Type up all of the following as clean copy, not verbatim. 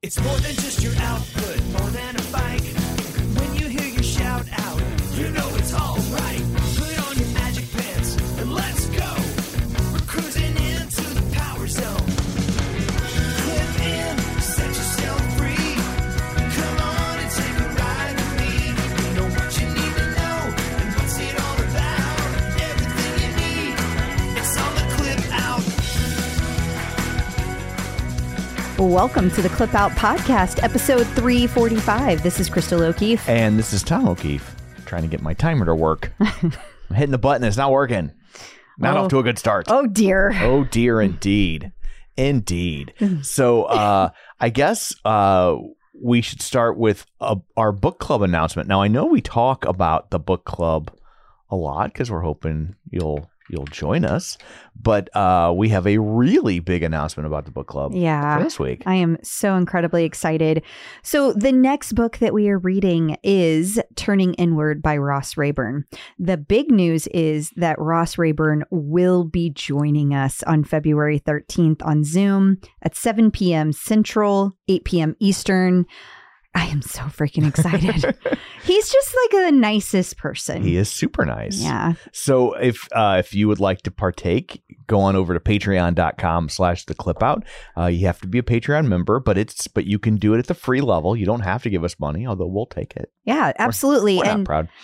It's more than just your output, more than a bike. When you hear your shout out, you know it's all right. Put on your magic pants and let's go. We're cruising into the power zone. Clip in, set yourself free. Come on and take a ride with me. Know what you need to know and what's it all about. Everything you need, it's on the Clip Out. Welcome to the Clip Out Podcast, episode 345. This is Crystal O'Keefe. And this is Tom O'Keefe, trying to get my timer to work. I'm hitting the button. It's not working. Not off to a good start. Oh, dear. Oh, dear, indeed. Indeed. So I guess we should start with our book club announcement. Now, I know we talk about the book club a lot because we're hoping you'll join us. But we have a really big announcement about the book club for this week. I am so incredibly excited. So the next book that we are reading is Turning Inward by Ross Rayburn. The big news is that Ross Rayburn will be joining us on February 13th on Zoom at 7 p.m. Central, 8 p.m. Eastern. I am so freaking excited. He's just like the nicest person. He is super nice. Yeah. So if you would like to partake, go on over to patreon.com/theclipout. You have to be a Patreon member, but you can do it at the free level. You don't have to give us money, although we'll take it. Yeah, absolutely. We're not proud.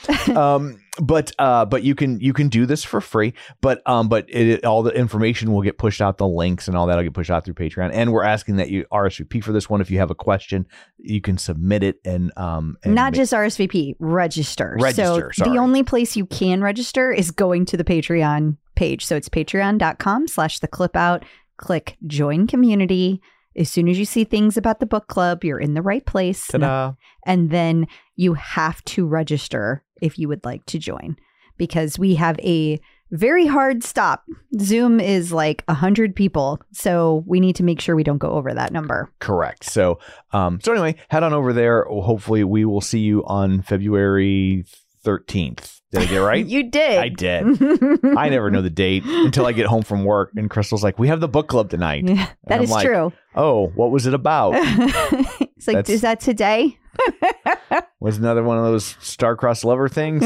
But you can do this for free. But all the information will get pushed out, the links and all that will get pushed out through Patreon. And we're asking that you RSVP for this one. If you have a question, you can submit it and not just RSVP, register. So the only place you can register is going to the Patreon page. So it's patreon.com/theclipout. Click join community. As soon as you see things about the book club, you're in the right place. Ta-da. And then you have to register if you would like to join, because we have a very hard stop. Zoom is like 100 people. So we need to make sure we don't go over that number. Correct. So anyway, head on over there. Hopefully we will see you on February 13th. Did I get it right? You did. I did. I never know the date until I get home from work. And Crystal's like, we have the book club tonight. Yeah, that is true. Oh, what was it about? It's like, is that today? Was another one of those star-crossed lover things?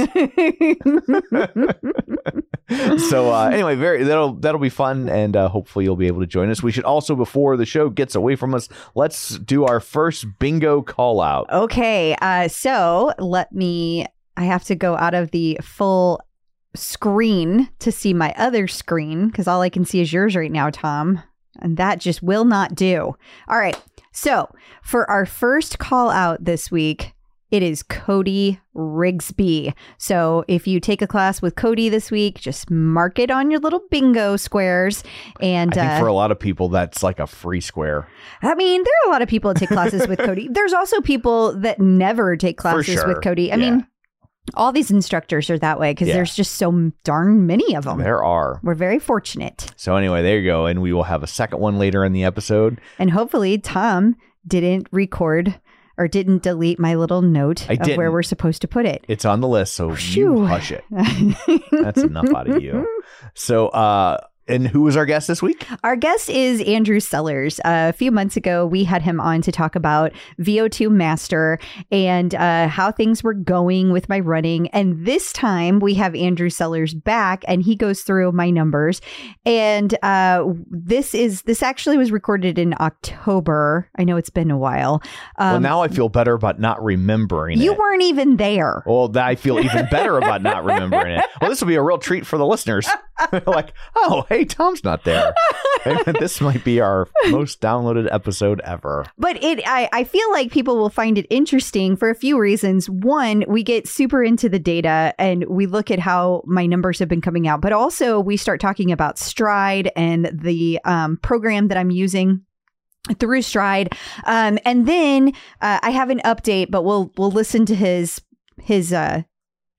So anyway, that'll be fun, and hopefully you'll be able to join us. We should also, before the show gets away from us, let's do our first bingo call out. Okay, so I have to go out of the full screen to see my other screen, because all I can see is yours right now, Tom. And that just will not do. All right. So for our first call out this week, it is Cody Rigsby. So if you take a class with Cody this week, just mark it on your little bingo squares. And I think for a lot of people, that's like a free square. I mean, there are a lot of people that take classes with Cody. There's also people that never take classes with Cody. I mean, all these instructors are that way because there's just so darn many of them. There are. We're very fortunate. So anyway, there you go. And we will have a second one later in the episode. And hopefully Tom didn't record or didn't delete my little note of where we're supposed to put it. It's on the list, so you hush it. That's enough out of you. So, and who was our guest this week? Our guest is Andrew Sellers. A few months ago, we had him on to talk about VO2 Master and how things were going with my running. And this time we have Andrew Sellers back, and he goes through my numbers. And this actually was recorded in October. I know it's been a while. Well, now I feel better about not remembering it. You weren't even there. Well, I feel even better about not remembering it. Well, this will be a real treat for the listeners. Like, oh, hey, Tom's not there. This might be our most downloaded episode ever. But I feel like people will find it interesting for a few reasons. One, we get super into the data and we look at how my numbers have been coming out. But also we start talking about Stride and the program that I'm using through Stride. And then I have an update, but we'll listen to his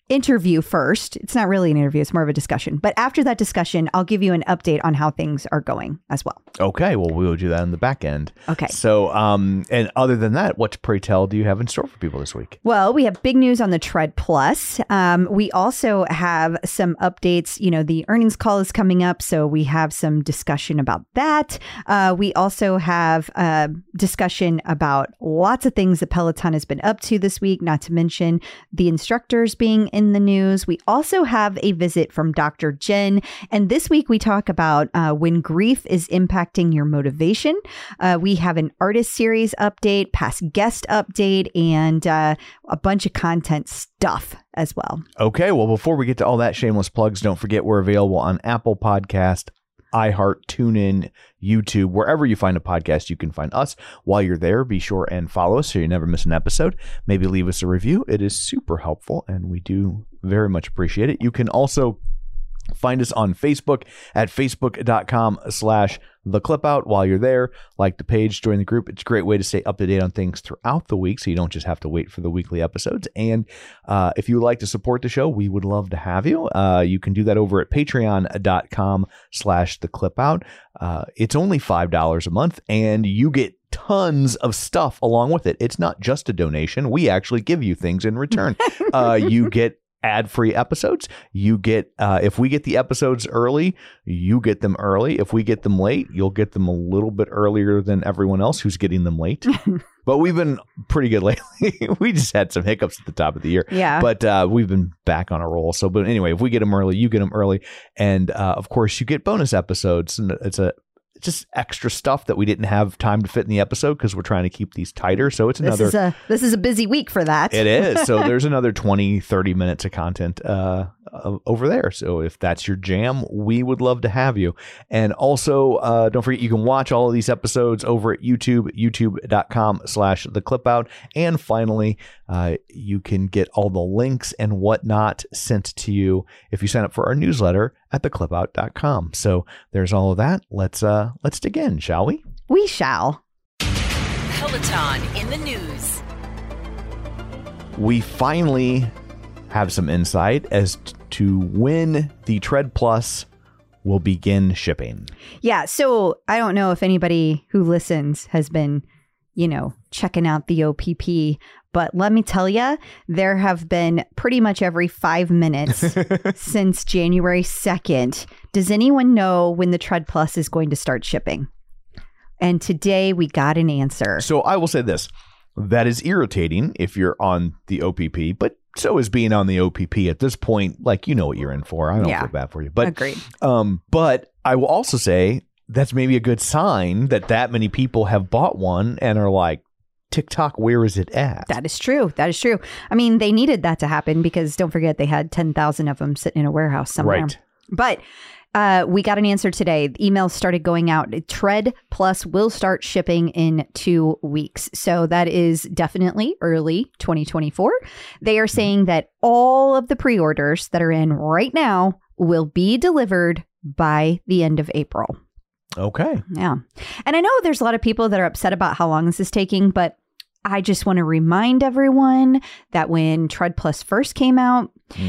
interview first. It's not really an interview. It's more of a discussion. But after that discussion, I'll give you an update on how things are going as well. Okay. Well, we will do that on the back end. Okay. So, and other than that, what, pray tell, do you have in store for people this week? Well, we have big news on the Tread Plus. We also have some updates. You know, the earnings call is coming up, so we have some discussion about that. We also have a discussion about lots of things that Peloton has been up to this week, not to mention the instructors being in the news. We also have a visit from Dr. Jen. And this week we talk about when grief is impacting your motivation. We have an artist series update, past guest update, and a bunch of content stuff as well. Okay. Well, before we get to all that, shameless plugs, don't forget we're available on Apple Podcast, iHeart, TuneIn, YouTube, wherever you find a podcast, you can find us. While you're there, be sure and follow us so you never miss an episode. Maybe leave us a review. It is super helpful, and we do very much appreciate it. You can also find us on Facebook at facebook.com/theclipout. While you're there, like the page, join the group. It's a great way to stay up to date on things throughout the week, so you don't just have to wait for the weekly episodes. And if you would like to support the show, we would love to have you. You can do that over at patreon.com/theclipout. It's only $5 a month, and you get tons of stuff along with it. It's not just a donation. We actually give you things in return. You get ad-free episodes. You get, if we get the episodes early, you get them early. If we get them late, you'll get them a little bit earlier than everyone else who's getting them late. But we've been pretty good lately. We just had some hiccups at the top of the year. Yeah. But we've been back on a roll. So, but anyway, if we get them early, you get them early. And of course, you get bonus episodes. And it's just extra stuff that we didn't have time to fit in the episode because we're trying to keep these tighter. So it's another... This is a busy week for that. It is. So there's another 20, 30 minutes of content over there. So if that's your jam, we would love to have you. And also, don't forget, you can watch all of these episodes over at YouTube, youtube.com/theclipout. And finally, you can get all the links and whatnot sent to you if you sign up for our newsletter at theclipout.com. So there's all of that. Let's dig in, shall we? We shall. Peloton in the news. We finally have some insight as to when the Tread Plus will begin shipping. Yeah. So I don't know if anybody who listens has been, checking out the OPP, but let me tell you, there have been pretty much every 5 minutes since January 2nd. Does anyone know when the Tread Plus is going to start shipping? And today we got an answer. So I will say this. That is irritating if you're on the OPP, but so is being on the OPP at this point. Like, you know what you're in for. I don't feel bad for you. But, agreed. But I will also say that's maybe a good sign that many people have bought one and are like, TikTok, where is it at? That is true. That is true. I mean, they needed that to happen because don't forget they had 10,000 of them sitting in a warehouse somewhere. Right. But we got an answer today. The emails started going out. Tread Plus will start shipping in 2 weeks. So that is definitely early 2024. They are saying that all of the pre-orders that are in right now will be delivered by the end of April. Okay. Yeah. And I know there's a lot of people that are upset about how long this is taking, but I just want to remind everyone that when Tread Plus first came out,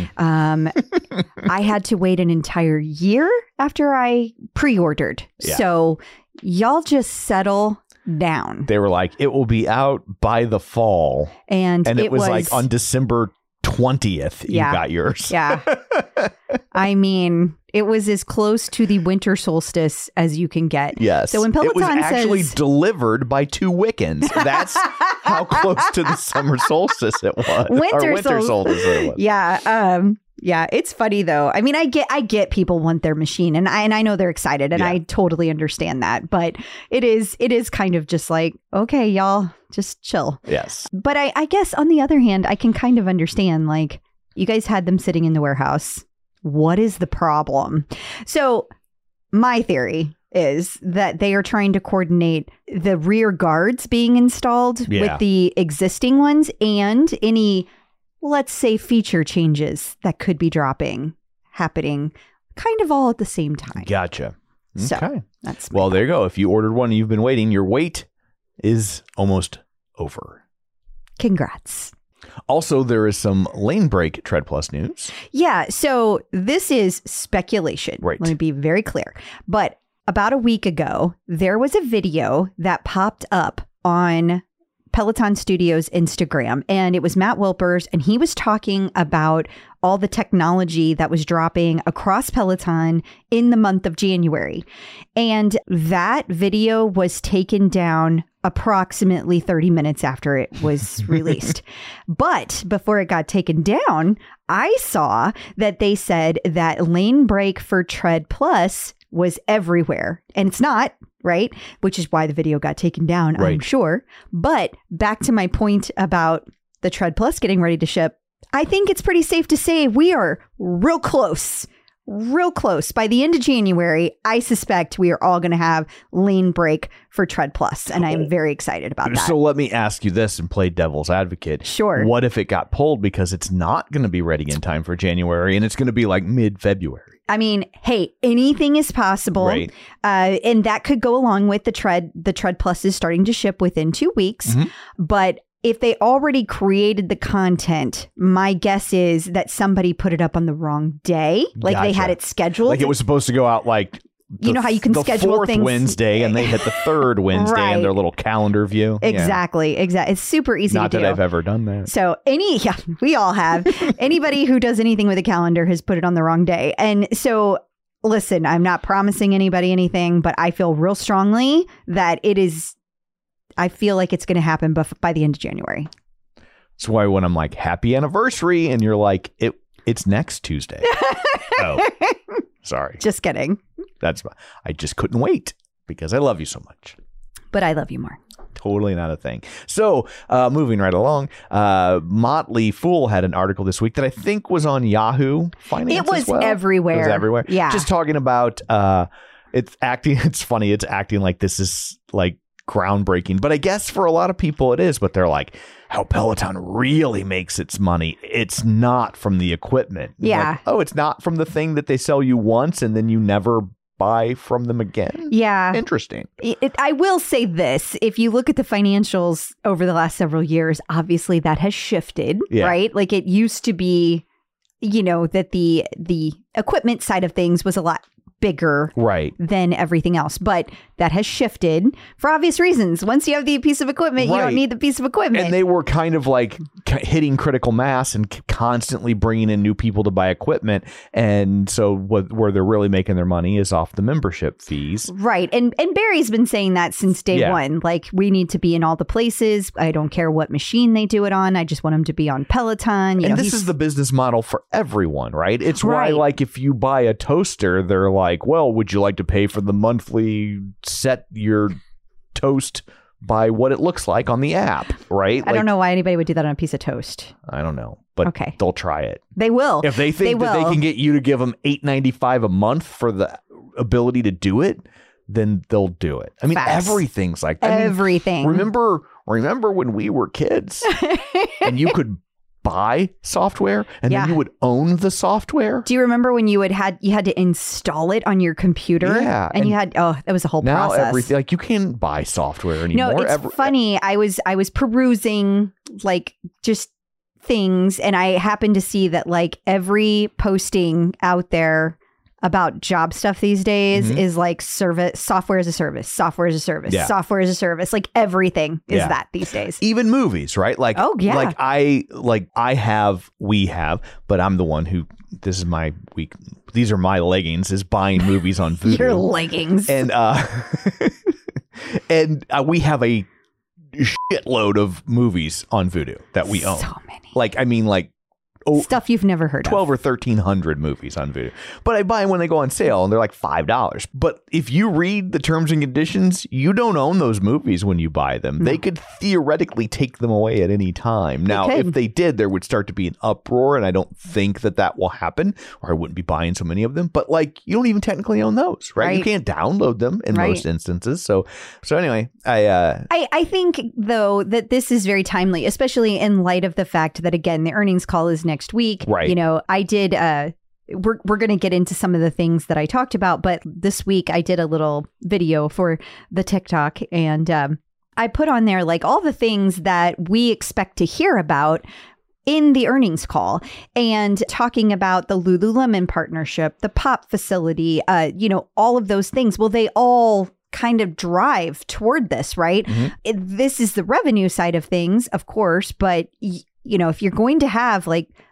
I had to wait an entire year after I pre-ordered. Yeah. So y'all just settle down. They were like, it will be out by the fall. And it was like on December 20th, you got yours. Yeah. I mean, it was as close to the winter solstice as you can get. Yes. So when Peloton it was actually says delivered by 2 Wiccans. That's how close to the summer solstice it was. Winter solstice it was. Yeah. Yeah, it's funny though. I mean, I get people want their machine, and I know they're excited, and I totally understand that. But it is kind of just like, okay, y'all, just chill. Yes. But I guess on the other hand, I can kind of understand, like, you guys had them sitting in the warehouse. What is the problem? So my theory is that they are trying to coordinate the rear guards being installed with the existing ones and any, let's say, feature changes that could be happening kind of all at the same time. Gotcha. Okay. So that's well, there you go. If you ordered one and you've been waiting, your wait is almost over. Congrats. Also, there is some lane break Tread Plus news. Yeah. So this is speculation. Right. Let me be very clear. But about a week ago, there was a video that popped up on Peloton Studios Instagram, and it was Matt Wilpers, and he was talking about all the technology that was dropping across Peloton in the month of January. And that video was taken down approximately 30 minutes after it was released. But before it got taken down, I saw that they said that lane break for Tread Plus was everywhere. And it's not, right? Which is why the video got taken down, Right. I'm sure. But back to my point about the Tread Plus getting ready to ship, I think it's pretty safe to say we are real close. Real close. By the end of January, I suspect we are all going to have lane break for Tread Plus. And I'm very excited about that. So let me ask you this and play devil's advocate. Sure. What if it got pulled because it's not going to be ready in time for January and it's going to be like mid-February? I mean, hey, anything is possible. Right. And that could go along with the Tread. The Tread Plus is starting to ship within 2 weeks. Mhm. But if they already created the content, my guess is that somebody put it up on the wrong day. Like they had Gotcha. it scheduled. Like it was supposed to go out like You know how you can the schedule fourth things- Wednesday and they hit the third Wednesday Right. in their little calendar view. Yeah. Exactly. It's super easy Not to that do. I've ever done that. So we all have. Anybody who does anything with a calendar has put it on the wrong day. And so listen, I'm not promising anybody anything, but I feel real strongly that I feel like it's going to happen by the end of January. That's why when I'm like, happy anniversary, and you're like, it's next Tuesday. Oh, sorry. Just kidding. I just couldn't wait because I love you so much. But I love you more. Totally not a thing. So, moving right along, Motley Fool had an article this week that I think was on Yahoo Finance. It was as well. everywhere. It was everywhere. Yeah. Just talking about it's funny. It's acting like this is like groundbreaking, but I guess for a lot of people it is. But they're like, how Peloton really makes its money. It's not from the equipment. Yeah. Like, it's not from the thing that they sell you once and then you never buy from them again. Yeah. Interesting. I will say this. If you look at the financials over the last several years, obviously that has shifted, Yeah. right? Like it used to be, that the equipment side of things was a lot bigger Right. than everything else. But that has shifted for obvious reasons. Once you have the piece of equipment, you Right. don't need the piece of equipment. And they were kind of like hitting critical mass and constantly bringing in new people to buy equipment. And so where they're really making their money is off the membership fees. Right. And Barry's been saying that since day Yeah. one. Like, we need to be in all the places. I don't care what machine they do it on. I just want them to be on Peloton. And this is the business model for everyone, right? It's why, Right. like, if you buy a toaster, they're like, well, would you like to pay for the monthly set your toast by what it looks like on the app, right? I don't know why anybody would do that on a piece of toast. I don't know, but Okay. they'll try it. They will. If they think that they will. can get you to give them $8.95 a month for the ability to do it, then they'll do it. I mean, Facts. everything's like that. I mean, Everything. remember when we were kids and you could buy software and Yeah. then you would own the software? Do you remember when you had to install it on your computer? Yeah, And you and had that was a whole Now process. everything, like, you can't buy software anymore. No, it's funny. I was perusing like just things, and I happened to see that like every posting out there about job stuff these days Mhm. is like software as a service, software as a service, Yeah. software as a service. Like everything is Yeah. that these days. Even movies, right? Like, Oh, yeah. we have, but I'm the one who, this is my week. These are my leggings, is buying movies on Vudu. Your leggings. And we have a shitload of movies on Vudu that we own. So many. Stuff Stuff you've never heard 12 of. or 1,300 movies on Vudu. But I buy them when they go on sale and they're like $5. But if you read the terms and conditions, you don't own those movies when you buy them. They could theoretically take them away at any time. Now, could. if they did, there would start to be an uproar, and I don't think that will happen, or I wouldn't be buying so many of them. But like, you don't even technically own those, right? You Right. can't download them in Right. most instances. So anyway, I think, though, that this is very timely, especially in light of the fact that, again, the earnings call is next week. Right. I did, we're going to get into some of the things that I talked about, but this week I did a little video for the TikTok, and I put on there like all the things that we expect to hear about in the earnings call and talking about the Lululemon partnership, the POP facility, all of those things. Well, they all kind of drive toward this, right? This is the revenue side of things, of course, but if you're going to have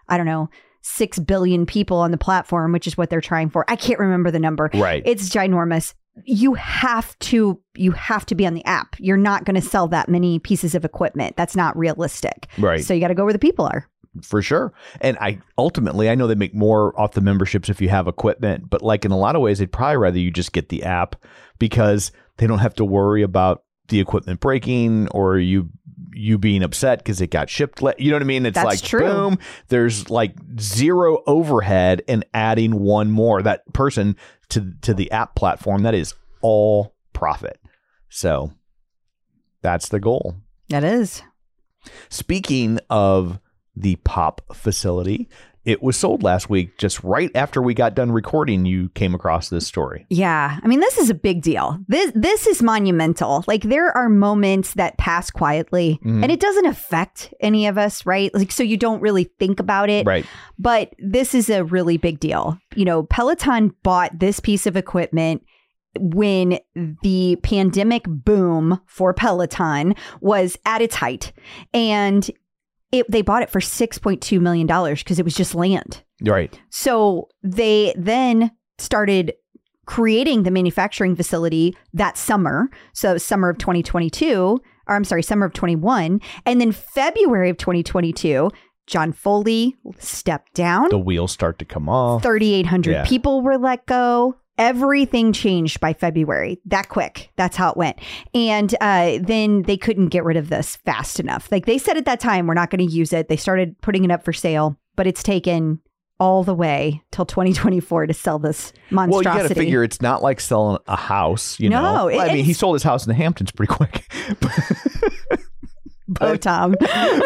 6 billion people on the platform, which is what they're trying for. I can't remember the number. Right. It's ginormous. You have to be on the app. You're not going to sell that many pieces of equipment. That's not realistic. Right. So you got to go where the people are. For sure. And I know they make more off the memberships if you have equipment, but in a lot of ways, they'd probably rather you just get the app because they don't have to worry about the equipment breaking or you being upset because it got shipped. You know what I mean? It's That's true. Boom, there's zero overhead and adding one more, that person to the app platform. That is all profit. So that's the goal. That is. Speaking of the POP facility, it was sold last week, just right after we got done recording. You came across this story. Yeah. I mean, this is a big deal. This is monumental. There are moments that pass quietly and it doesn't affect any of us, right? So you don't really think about it. Right. But this is a really big deal. Peloton bought this piece of equipment when the pandemic boom for Peloton was at its height. And they bought it for $6.2 million because it was just land. Right. So they then started creating the manufacturing facility that summer. So summer of 2022, or I'm sorry, summer of 21. And then February of 2022, John Foley stepped down. The wheels start to come off. 3,800 people were let go. Everything changed by February. That quick. That's how it went. And then they couldn't get rid of this fast enough. They said at that time, we're not going to use it. They started putting it up for sale, but it's taken all the way till 2024 to sell this monstrosity. Well, you got to figure it's not like selling a house, you know? No. He sold his house in the Hamptons pretty quick. Tom.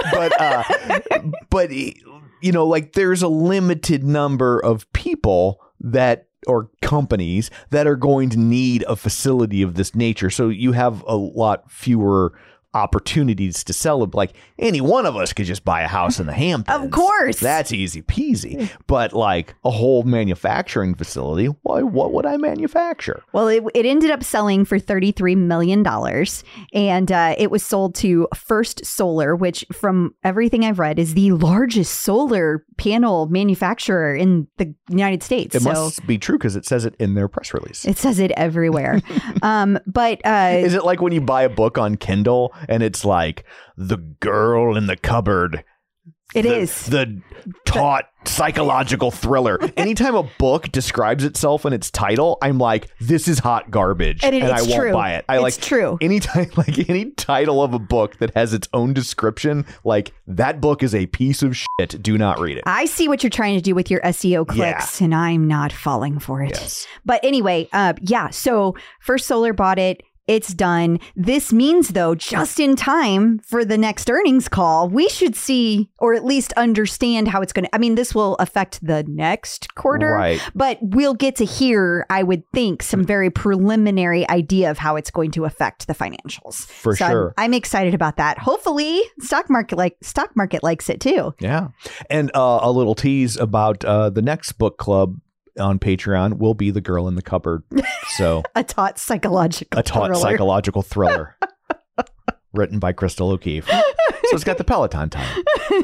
But there's a limited number of people or companies that are going to need a facility of this nature. So you have a lot fewer opportunities to sell it. Any one of us could just buy a house in the Hamptons. Of course. That's easy peasy. But a whole manufacturing facility, what would I manufacture? Well, it ended up selling for $33 million. And it was sold to First Solar, which from everything I've read is the largest solar panel manufacturer in the United States. It must be true because it says it in their press release. It says it everywhere. But is it like when you buy a book on Kindle and it's The Girl in the Cupboard? It is the taut psychological thriller. Anytime a book describes itself in its title, I'm like, this is hot garbage, and I won't buy it. It's true. Anytime, any title of a book that has its own description, that book is a piece of shit. Do not read it. I see what you're trying to do with your SEO clicks, and I'm not falling for it. Yes. But anyway, so First Solar bought it. It's done. This means, though, just in time for the next earnings call, we should see or at least understand how it's going to. I mean, this will affect the next quarter, right? But we'll get to hear, I would think, some very preliminary idea of how it's going to affect the financials. For sure. I'm excited about that. Hopefully, stock market likes it too. Yeah. And a little tease about the next book club on Patreon will be The Girl in the Cupboard. So a taut psychological thriller written by Crystal O'Keefe. So it's got the Peloton time.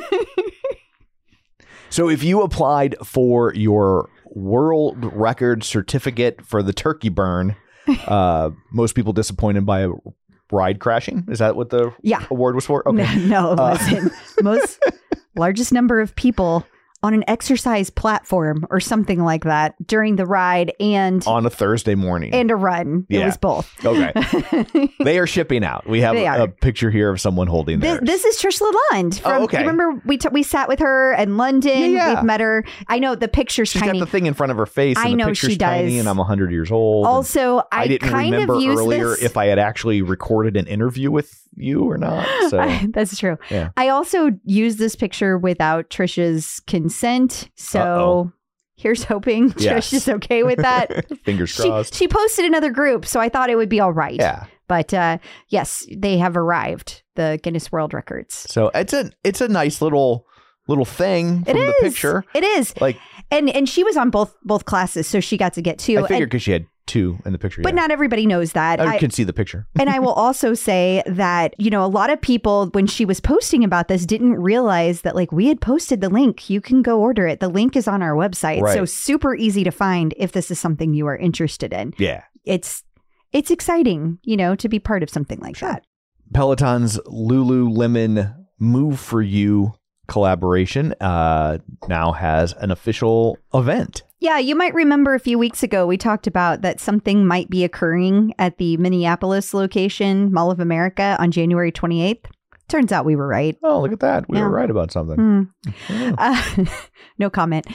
So if you applied for your world record certificate for the turkey burn, most people disappointed by a ride crashing. Is that what the award was for? Okay. No, it wasn't. Largest number of people on an exercise platform or something like that during the ride and on a Thursday morning and a run. It was both. Okay. They are shipping out. We have a picture here of someone holding theirs. This is Trish LaLonde. You remember we sat with her in London. Yeah. We've met her. I know the picture's tiny. She's got the thing in front of her face. And I know the picture's she does. Tiny and I'm 100 years old. Also, I didn't kind remember of use earlier this. if I had actually recorded an interview with you or not. So that's true. Yeah. I also used this picture without Trish's consent. So here's hoping Trish is okay with that. Fingers crossed. She posted another group, so I thought it would be all right. Yeah. But yes, they have arrived, the Guinness World Records. So it's a nice little little thing from the picture. It is. Like, and she was on both classes, so she got to get two. I figured because she had two in the picture. But not everybody knows that. I can see the picture. And I will also say that, you know, a lot of people, when she was posting about this, didn't realize that, like, we had posted the link. You can go order it. The link is on our website. Right. So super easy to find if this is something you are interested in. Yeah. It's exciting, you know, to be part of something like that. Peloton's Lululemon Move For You collaboration now has an official event. Yeah, you might remember a few weeks ago, we talked about that something might be occurring at the Minneapolis location, Mall of America, on January 28th. Turns out we were right. Oh, look at that. We were right about something. No comment.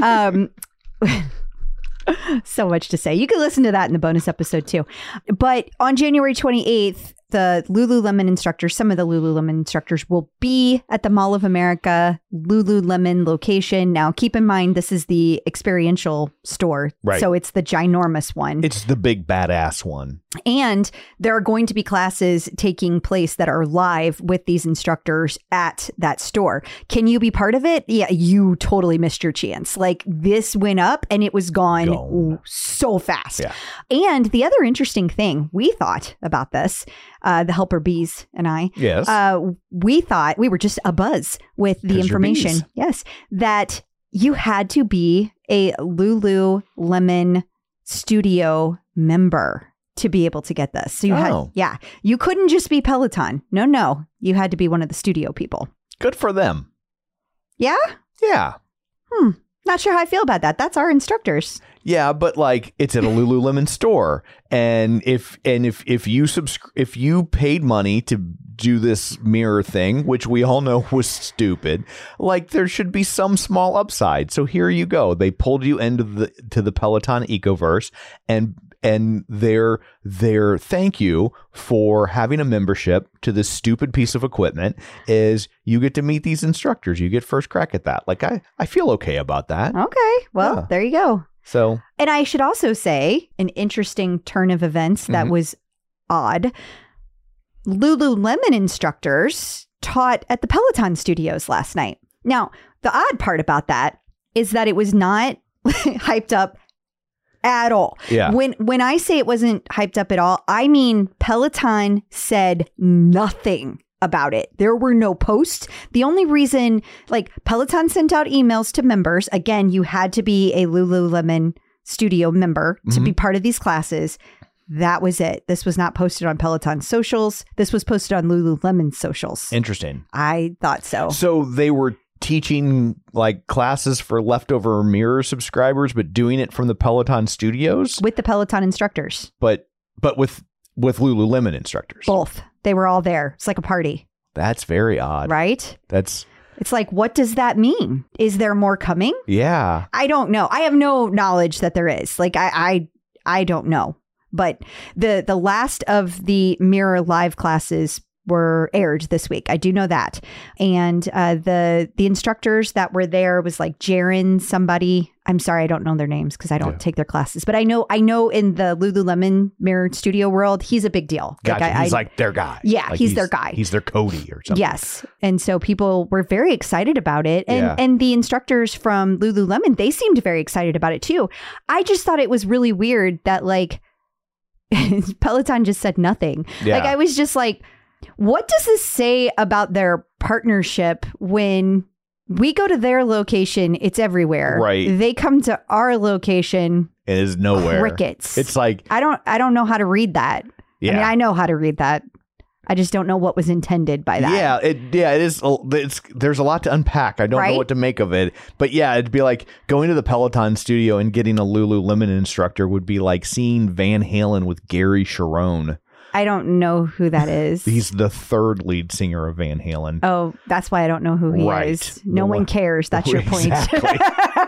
So much to say. You can listen to that in the bonus episode too. But on January 28th, the Lululemon instructors, some of the Lululemon instructors will be at the Mall of America Lululemon location. Now, keep in mind, this is the experiential store. Right. So it's the ginormous one. It's the big badass one. And there are going to be classes taking place that are live with these instructors at that store. Can you be part of it? Yeah, you totally missed your chance. Like, this went up and it was gone so fast. Yeah. And the other interesting thing we thought about this, the helper bees and I, Yes. we thought we were just abuzz with the 'Cause you're information. bees. Yes. That you had to be a Lululemon studio member to be able to get this. So you you couldn't just be Peloton. No. You had to be one of the studio people. Good for them. Yeah? Yeah. Not sure how I feel about that. That's our instructors. Yeah, but like it's at a Lululemon store, and if you paid money to do this mirror thing, which we all know was stupid, like there should be some small upside. So here you go. They pulled you into the Peloton Ecoverse, and their thank you for having a membership to this stupid piece of equipment is you get to meet these instructors. You get first crack at that. Like I feel okay about that. Okay. Well, there you go. So, and I should also say an interesting turn of events that was odd. Lululemon instructors taught at the Peloton studios last night. Now, the odd part about that is that it was not hyped up at all. Yeah. When I say it wasn't hyped up at all, I mean Peloton said nothing about it. There were no posts. The only reason, like, Peloton sent out emails to members. Again, you had to be a Lululemon studio member to be part of these classes. That was it. This was not posted on Peloton socials. This was posted on Lululemon socials. interesting. I thought so. So they were teaching like classes for leftover mirror subscribers, but doing it from the Peloton studios, With the Peloton instructors. but with Lululemon instructors. Both. They were all there. It's like a party, That's very odd. right? That's It's like, what does that mean? Is there more coming? yeah. I don't know. I have no knowledge that there is. Like, I don't know. But the last of the Mirror Live classes were aired this week. I do know that. And the instructors that were there was like Jaron somebody. I'm sorry, I don't know their names because I don't take their classes. But I know in the Lululemon Mirror Studio world, he's a big deal. Gotcha. He's like their guy. Yeah, Like he's their guy. He's their Cody or something. Yes. And so people were very excited about it. And the instructors from Lululemon, they seemed very excited about it too. I just thought it was really weird that like Peloton just said nothing. Yeah. Like I was just like, what does this say about their partnership when we go to their location? It's everywhere. Right. They come to our location. It is nowhere. Crickets. It's like I don't know how to read that. yeah. I mean, I know how to read that. I just don't know what was intended by that. Yeah, it is. There's a lot to unpack. I don't know what to make of it, but yeah, it'd be like going to the Peloton studio and getting a Lululemon instructor would be like seeing Van Halen with Gary Cherone. I don't know who that is. He's the third lead singer of Van Halen. Oh, that's why I don't know who he Right. is. No one cares. That's your point. Exactly.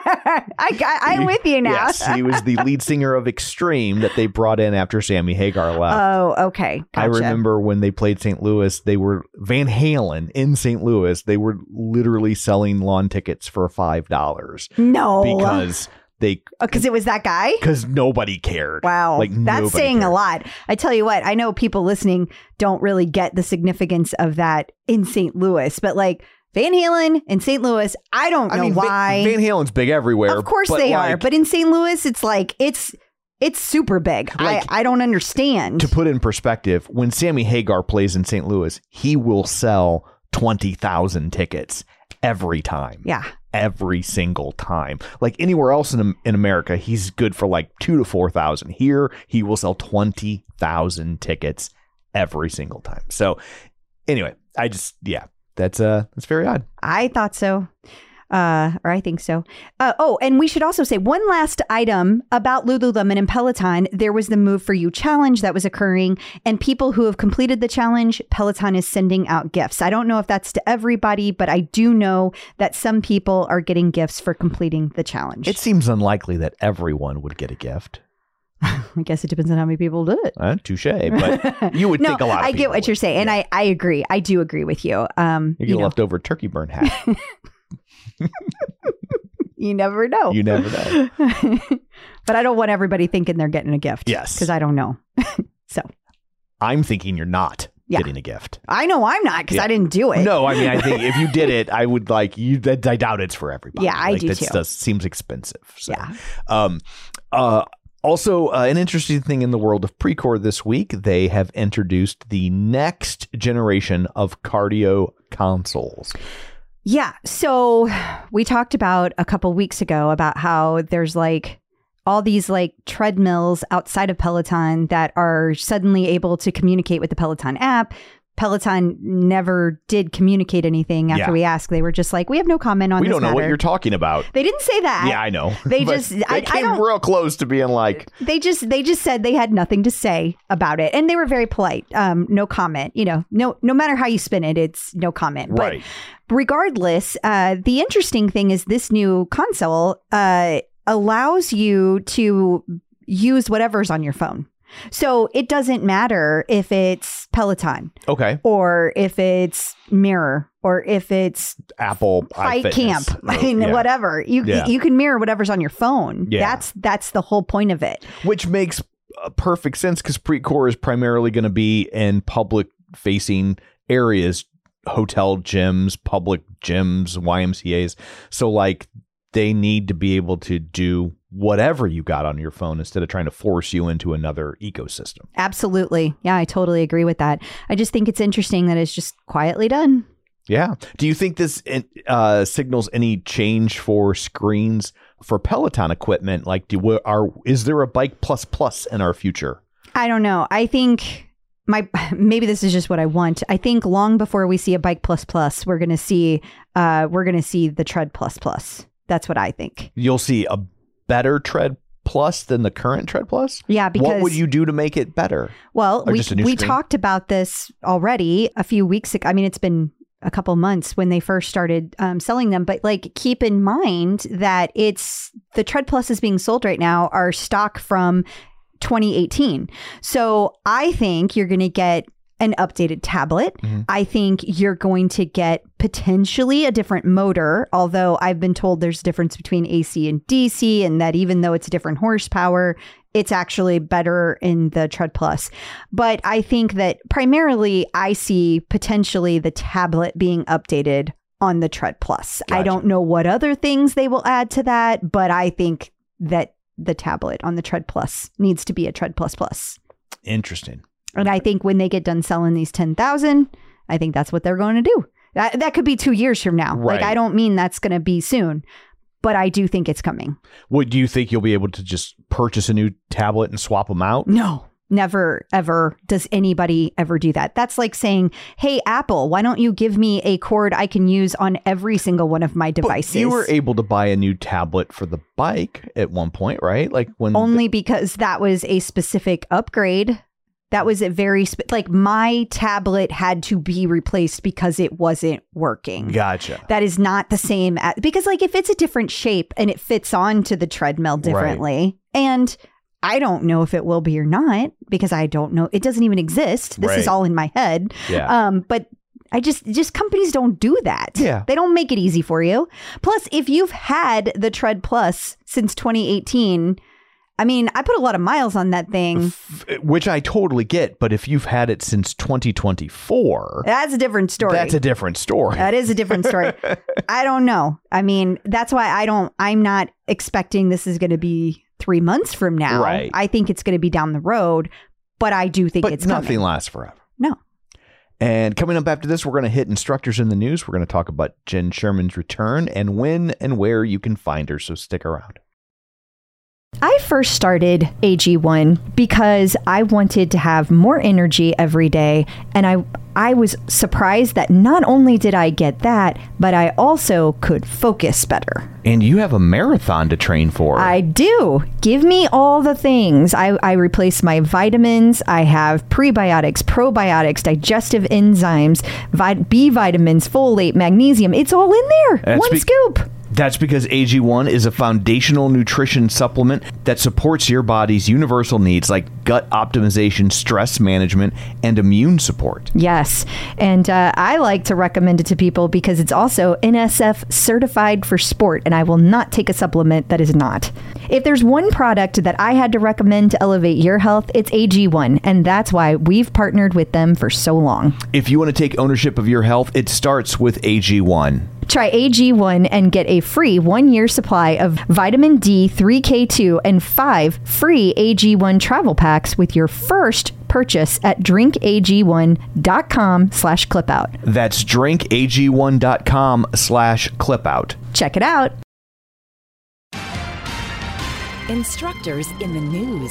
I'm with you now. Yes, he was the lead singer of Extreme that they brought in after Sammy Hagar left. Oh, okay. Gotcha. I remember when they played St. Louis, they were Van Halen in St. Louis. They were literally selling lawn tickets for $5 No. because it was that guy? because nobody cared. Wow. Like that's nobody saying cared. a lot. I tell you what, I know people listening don't really get the significance of that in St. Louis, but like Van Halen in St. Louis, I don't know why. Van Halen's big everywhere. Of course they are. But in St. Louis, it's like, it's super big. Like, I don't understand. To put in perspective, when Sammy Hagar plays in St. Louis, he will sell 20,000 tickets every time. Yeah. Every single time. Like anywhere else in America, he's good for like 2,000 to 4,000. Here, he will sell 20,000 tickets every single time. So anyway, that's very odd. I thought so. Or I think so. And we should also say one last item about Lululemon and Peloton. There was the Move For You challenge that was occurring, and people who have completed the challenge, Peloton is sending out gifts. I don't know if that's to everybody, but I do know that some people are getting gifts for completing the challenge. It seems unlikely that everyone would get a gift. I guess it depends on how many people do it. Touche, but you would think a lot of I people get what you're saying, and I agree. I do agree with you. You get a leftover turkey burn hat. You never know. You never know. But I don't want everybody thinking they're getting a gift. Yes. Because I don't know. So I'm thinking you're not getting a gift. I know I'm not because I didn't do it. No, I mean, I think if you did it, I would like you. I doubt it's for everybody. Yeah, I do too. That seems expensive. So. Yeah. Also, an interesting thing in the world of Precor this week, they have introduced the next generation of cardio consoles. Yeah. So we talked about a couple weeks ago about how there's like all these like treadmills outside of Peloton that are suddenly able to communicate with the Peloton app. Peloton never did communicate anything after we asked. They were just like, we have no comment on this. We don't know matter. what you're talking about. They didn't say that. Yeah, I know. They just they came real close to being like. They just said they had nothing to say about it, and they were very polite. No comment. You know, no matter how you spin it, it's no comment. Right. But regardless, the interesting thing is this new console allows you to use whatever's on your phone. So it doesn't matter if it's Peloton, okay, or if it's Mirror, or if it's Apple Fight Camp, whatever. You can mirror whatever's on your phone. Yeah. That's the whole point of it. Which makes perfect sense because Precor is primarily going to be in public-facing areas, hotel gyms, public gyms, YMCAs. So like they need to be able to do whatever you got on your phone instead of trying to force you into another ecosystem. Absolutely. Yeah, I totally agree with that. I just think it's interesting that it's just quietly done. Yeah. Do you think this signals any change for screens for Peloton equipment? Like, is there a Bike Plus in our future? I don't know. I think maybe this is just what I want. I think long before we see a Bike Plus, we're going to see the Tread Plus. That's what I think. You'll see a better Tread Plus than the current Tread Plus? Yeah, because what would you do to make it better? Well, we talked about this already a few weeks ago. I mean, it's been a couple months when they first started selling them, but like keep in mind that the Tread Pluses being sold right now are stock from 2018. So I think you're going to get an updated tablet. Mm-hmm. I think you're going to get potentially a different motor, although I've been told there's a difference between AC and DC, and that even though it's a different horsepower, it's actually better in the Tread Plus. But I think that primarily I see potentially the tablet being updated on the Tread Plus. Gotcha. I don't know what other things they will add to that, but I think that the tablet on the Tread Plus needs to be a Tread Plus. Interesting. And I think when they get done selling these 10,000, I think that's what they're going to do. That could be 2 years from now. Right. Like, I don't mean that's going to be soon, but I do think it's coming. Do you think you'll be able to just purchase a new tablet and swap them out? No, never, ever does anybody ever do that. That's like saying, hey, Apple, why don't you give me a cord I can use on every single one of my devices? But you were able to buy a new tablet for the bike at one point, right? Like only because that was a specific upgrade. That was a very, like my tablet had to be replaced because it wasn't working. Gotcha. That is not the same because like if it's a different shape and it fits onto the treadmill differently, right. And I don't know if it will be or not because I don't know. It doesn't even exist. This is all in my head. Yeah. But I just companies don't do that. Yeah. They don't make it easy for you. Plus, if you've had the Tread Plus since 2018, I mean, I put a lot of miles on that thing. Which I totally get, but if you've had it since 2024, That's a different story. that's a different story. That is a different story. I don't know. I mean, that's why I'm not expecting this is going to be 3 months from now. Right. I think it's going to be down the road, but I do think But it's nothing coming. lasts forever. No. And coming up after this, we're going to hit instructors in the news. We're going to talk about Jen Sherman's return and when and where you can find her. So stick around. I first started AG1 because I wanted to have more energy every day. And I was surprised that not only did I get that, but I also could focus better. And you have a marathon to train for. I do. Give me all the things. I replace my vitamins. I have prebiotics, probiotics, digestive enzymes, B vitamins, folate, magnesium. It's all in there. One scoop. That's because AG1 is a foundational nutrition supplement that supports your body's universal needs like gut optimization, stress management, and immune support. Yes. And I like to recommend it to people because it's also NSF certified for sport, and I will not take a supplement that is not. If there's one product that I had to recommend to elevate your health, it's AG1, and that's why we've partnered with them for so long. If you want to take ownership of your health, it starts with AG1. Try AG1 and get a free 1-year supply of vitamin D, 3K2, and 5 free AG1 travel packs with your first purchase at drinkag1.com/clipout. That's drinkag1.com/clipout. Check it out. Instructors in the news.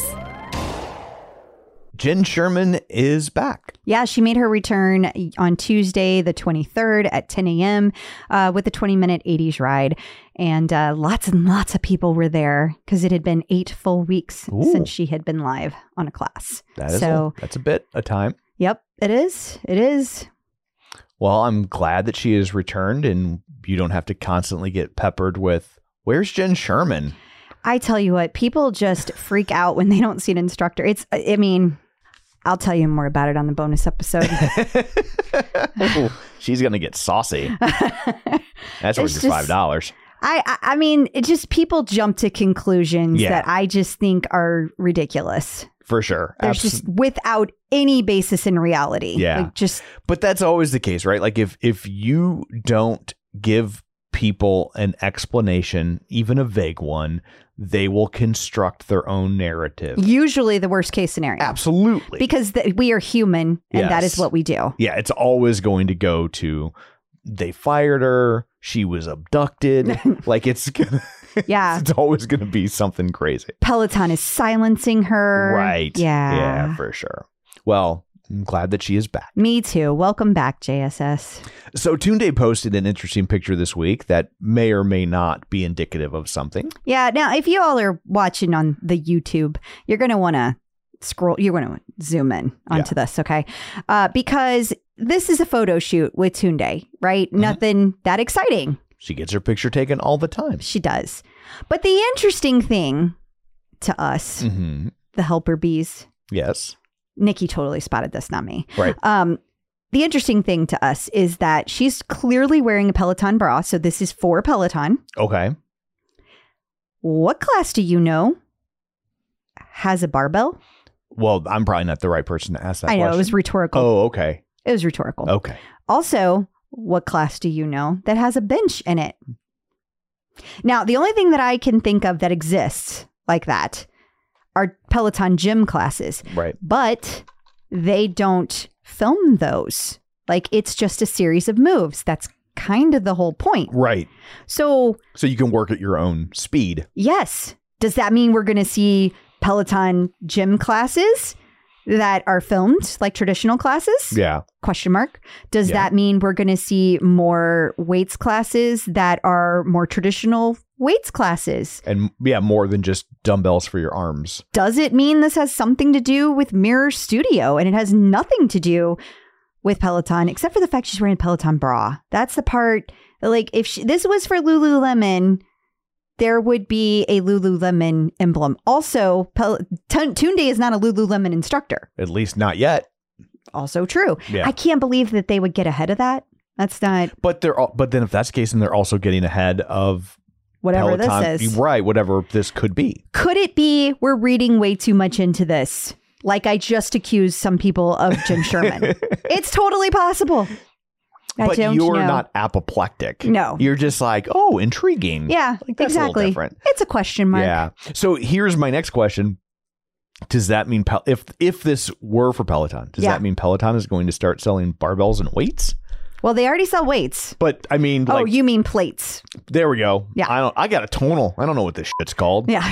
Jen Sherman is back. Yeah, she made her return on Tuesday, the 23rd at 10 a.m. With a 20-minute 80s ride. And lots and lots of people were there because it had been 8 full weeks since she had been live on a class. That's a bit of time. Yep, it is. It is. Well, I'm glad that she has returned and you don't have to constantly get peppered with, where's Jen Sherman? I tell you what, people just freak out when they don't see an instructor. I'll tell you more about it on the bonus episode. She's going to get saucy. That's worth your $5. I mean, it just people jump to conclusions Yeah. that I just think are ridiculous. For sure. There's just without any basis in reality. Yeah. But that's always the case, right? Like if you don't give people an explanation, even a vague one, they will construct their own narrative. Usually the worst case scenario. Absolutely. Because we are human and that Yes. is what we do. Yeah, it's always going to go to they fired her, she was abducted. Like it's gonna Yeah. it's always gonna be something crazy. Peloton is silencing her. Right. Yeah. Yeah, for sure. Well, I'm glad that she is back. Me too. Welcome back, JSS. So Tunde posted an interesting picture this week that may or may not be indicative of something. Yeah. Now, if you all are watching on the YouTube, you're going to want to scroll. You're going to zoom in onto this, okay? Because this is a photo shoot with Tunde, right? Nothing that exciting. She gets her picture taken all the time. She does. But the interesting thing to us, Mm-hmm. the helper bees, Yes. Nikki totally spotted this, not me. Right. The interesting thing to us is that she's clearly wearing a Peloton bra. So this is for Peloton. Okay. What class do you know has a barbell? Well, I'm probably not the right person to ask that I know, question. it was rhetorical. Oh, okay. It was rhetorical. Okay. Also, what class do you know that has a bench in it? Now, the only thing that I can think of that exists like that are Peloton gym classes. Right. But they don't film those. Like, it's just a series of moves. That's kind of the whole point. Right. So, So you can work at your own speed. yes. Does that mean we're going to see Peloton gym classes that are filmed like traditional classes? Yeah. Question mark. Does Yeah. that mean we're going to see more weights classes that are more traditional weights classes? And yeah, more than just dumbbells for your arms. Does it mean this has something to do with Mirror Studio and it has nothing to do with Peloton except for the fact she's wearing a Peloton bra? That's the part, like, if this was for Lululemon, there would be a Lululemon emblem. Also, Tunde is not a Lululemon instructor. At least not yet. Also true. Yeah. I can't believe that they would get ahead of that. That's not But then if that's the case, then they're also getting ahead of whatever Peloton, this is. right? Whatever this could be. Could it be we're reading way too much into this? Like I just accused some people of Jen Sherman. It's totally possible. I But don't you're know. not apoplectic. No. You're just like, oh, intriguing. Yeah, Like, that's a little exactly. different. It's a question mark. Yeah. So here's my next question. Does that mean if this were for Peloton, does Yeah. that mean Peloton is going to start selling barbells and weights? Well, they already sell weights. But I mean, Oh, like, you mean plates? there we go. Yeah. I got a tonal. I don't know what this shit's called. Yeah.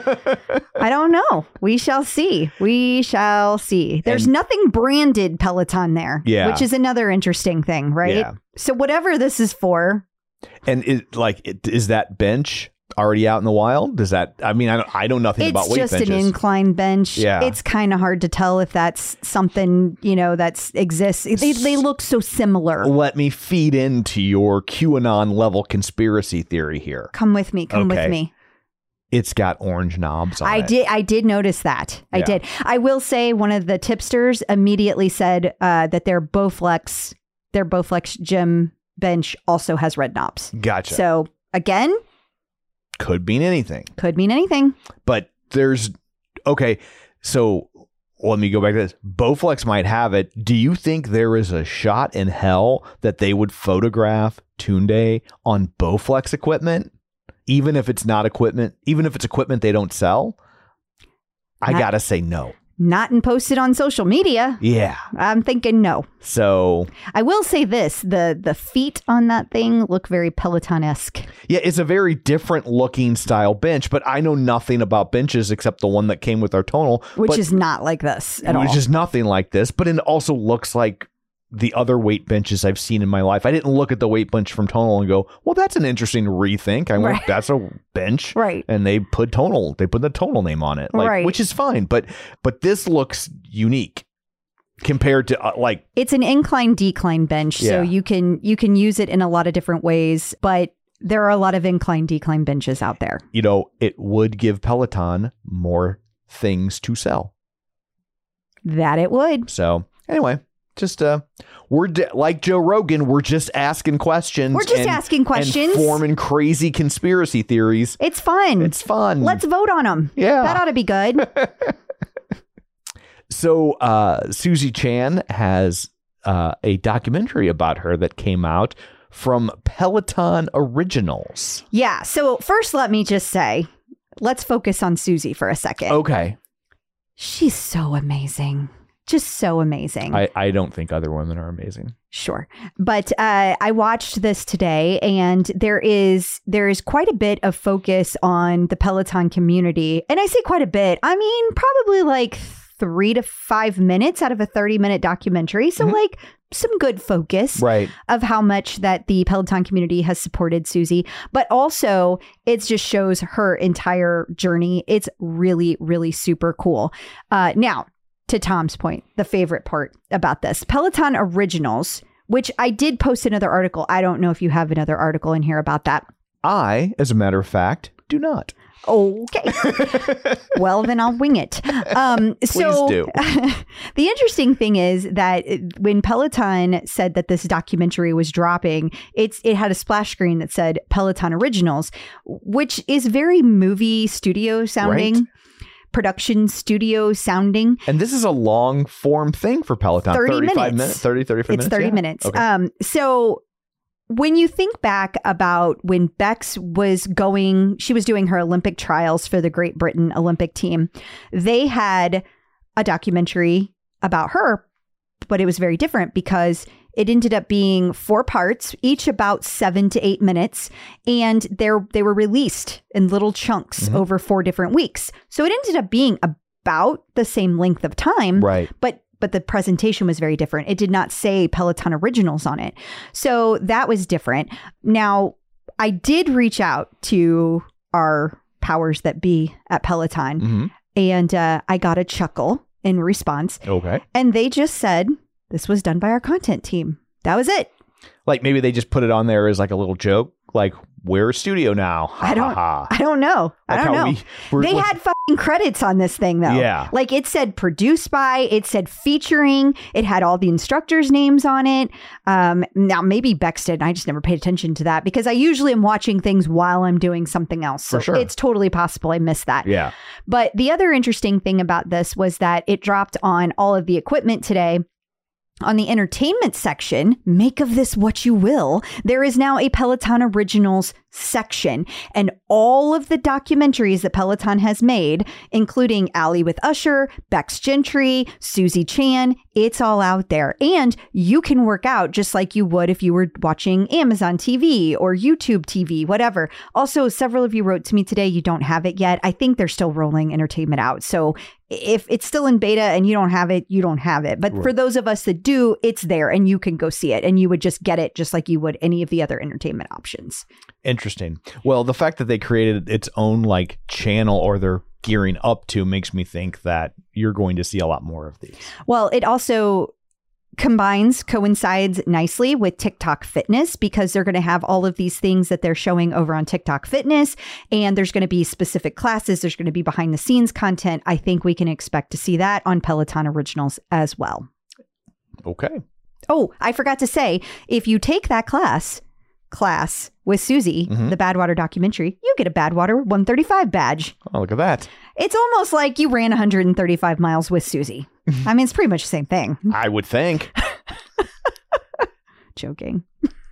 I don't know. We shall see. We shall see. There's nothing branded Peloton there. Yeah. Which is another interesting thing, right? Yeah. So whatever this is for, And is that bench already out in the wild? Does that? I mean, I know nothing about it's weight just benches. an incline bench. Yeah. It's kind of hard to tell if that's something, that exists. They look so similar. Let me feed into your QAnon level conspiracy theory here. Come with me. Come Okay. with me. It's got orange knobs on it. I did notice that. I Yeah. did. I will say one of the tipsters immediately said that their Bowflex gym bench also has red knobs. Gotcha. So again, Could mean anything. could mean anything. But okay, so let me go back to this. Bowflex might have it. Do you think there is a shot in hell that they would photograph Tunde on Bowflex equipment? Even if it's not equipment, even if it's equipment they don't sell? I Not- gotta say no. Not and posted on social media. Yeah. I'm thinking no. So I will say this: the feet on that thing look very Peloton-esque. yeah, it's a very different looking style bench, but I know nothing about benches except the one that came with our tonal, Which but- is not like this at all. which is nothing like this, but it also looks like the other weight benches I've seen in my life. I didn't look at the weight bench from Tonal and go, well, that's an interesting rethink. I went, Right. that's a bench. Right. And they put the Tonal name on it, Right. which is fine. But this looks unique compared to It's an incline-decline bench, Yeah. so you can use it in a lot of different ways, but there are a lot of incline-decline benches out there. it would give Peloton more things to sell. That it would. So anyway, just we're like Joe Rogan, we're just asking questions. We're just asking questions. and forming crazy conspiracy theories. It's fun. It's fun. Let's vote on them. Yeah. That ought to be good. So Susie Chan has a documentary about her that came out from Peloton Originals. Yeah. So first, let me just say, let's focus on Susie for a second. Okay. She's so amazing. Just so amazing. I don't think other women are amazing. Sure. But I watched this today, and there is quite a bit of focus on the Peloton community. And I say quite a bit. I mean, probably like 3 to 5 minutes out of a 30-minute documentary. So like some good focus Right. of how much that the Peloton community has supported Susie. But also it just shows her entire journey. It's really, really super cool. Now, to Tom's point, the favorite part about this, Peloton Originals, which I did post another article. I don't know if you have another article in here about that. I, as a matter of fact, do not. Okay. Well, then I'll wing it. So do. The interesting thing is that when Peloton said that this documentary was dropping, it had a splash screen that said Peloton Originals, which is very movie studio sounding. Right. Production studio sounding. And this is a long form thing for Peloton. 30 35 minutes. 35 It's minutes. 30 Yeah. minutes. Okay. So when you think back about when Bex was doing her Olympic trials for the Great Britain Olympic team, they had a documentary about her, but it was very different because it ended up being 4 parts, each about 7 to 8 minutes, and they were released in little chunks over 4 different weeks. So it ended up being about the same length of time, Right. but the presentation was very different. It did not say Peloton Originals on it. So that was different. Now, I did reach out to our powers that be at Peloton, Mhm. and I got a chuckle in response. Okay. And they just said, this was done by our content team. That was it. Like maybe they just put it on there as like a little joke. like, we're a studio now. Ha, I don't ha, ha. I don't know. I Like don't how know. we're They had fucking credits on this thing though. Yeah. Like it said produced by, it said featuring, it had all the instructors' names on it. Now maybe Bex did, and I just never paid attention to that because I usually am watching things while I'm doing something else. So For sure. it's totally possible I missed that. Yeah. But the other interesting thing about this was that it dropped on all of the equipment today. On the entertainment section, make of this what you will, there is now a Peloton Originals section. And all of the documentaries that Peloton has made, including Allie with Usher, Bex Gentry, Susie Chan, it's all out there. And you can work out just like you would if you were watching Amazon TV or YouTube TV, whatever. Also, several of you wrote to me today, you don't have it yet. I think they're still rolling entertainment out. So if it's still in beta and you don't have it, you don't have it. But for those of us that do, it's there and you can go see it and you would just get it just like you would any of the other entertainment options. Interesting. Well, the fact that they created its own like channel or they're gearing up to makes me think that you're going to see a lot more of these. Well, it also coincides nicely with TikTok Fitness because they're going to have all of these things that they're showing over on TikTok Fitness. And there's going to be specific classes. There's going to be behind the scenes content. I think we can expect to see that on Peloton Originals as well. Okay. Oh, I forgot to say, if you take that class with Susie, the Badwater documentary, you get a Badwater 135 badge. Oh, look at that. It's almost like you ran 135 miles with Susie. I mean, it's pretty much the same thing. I would think. Joking.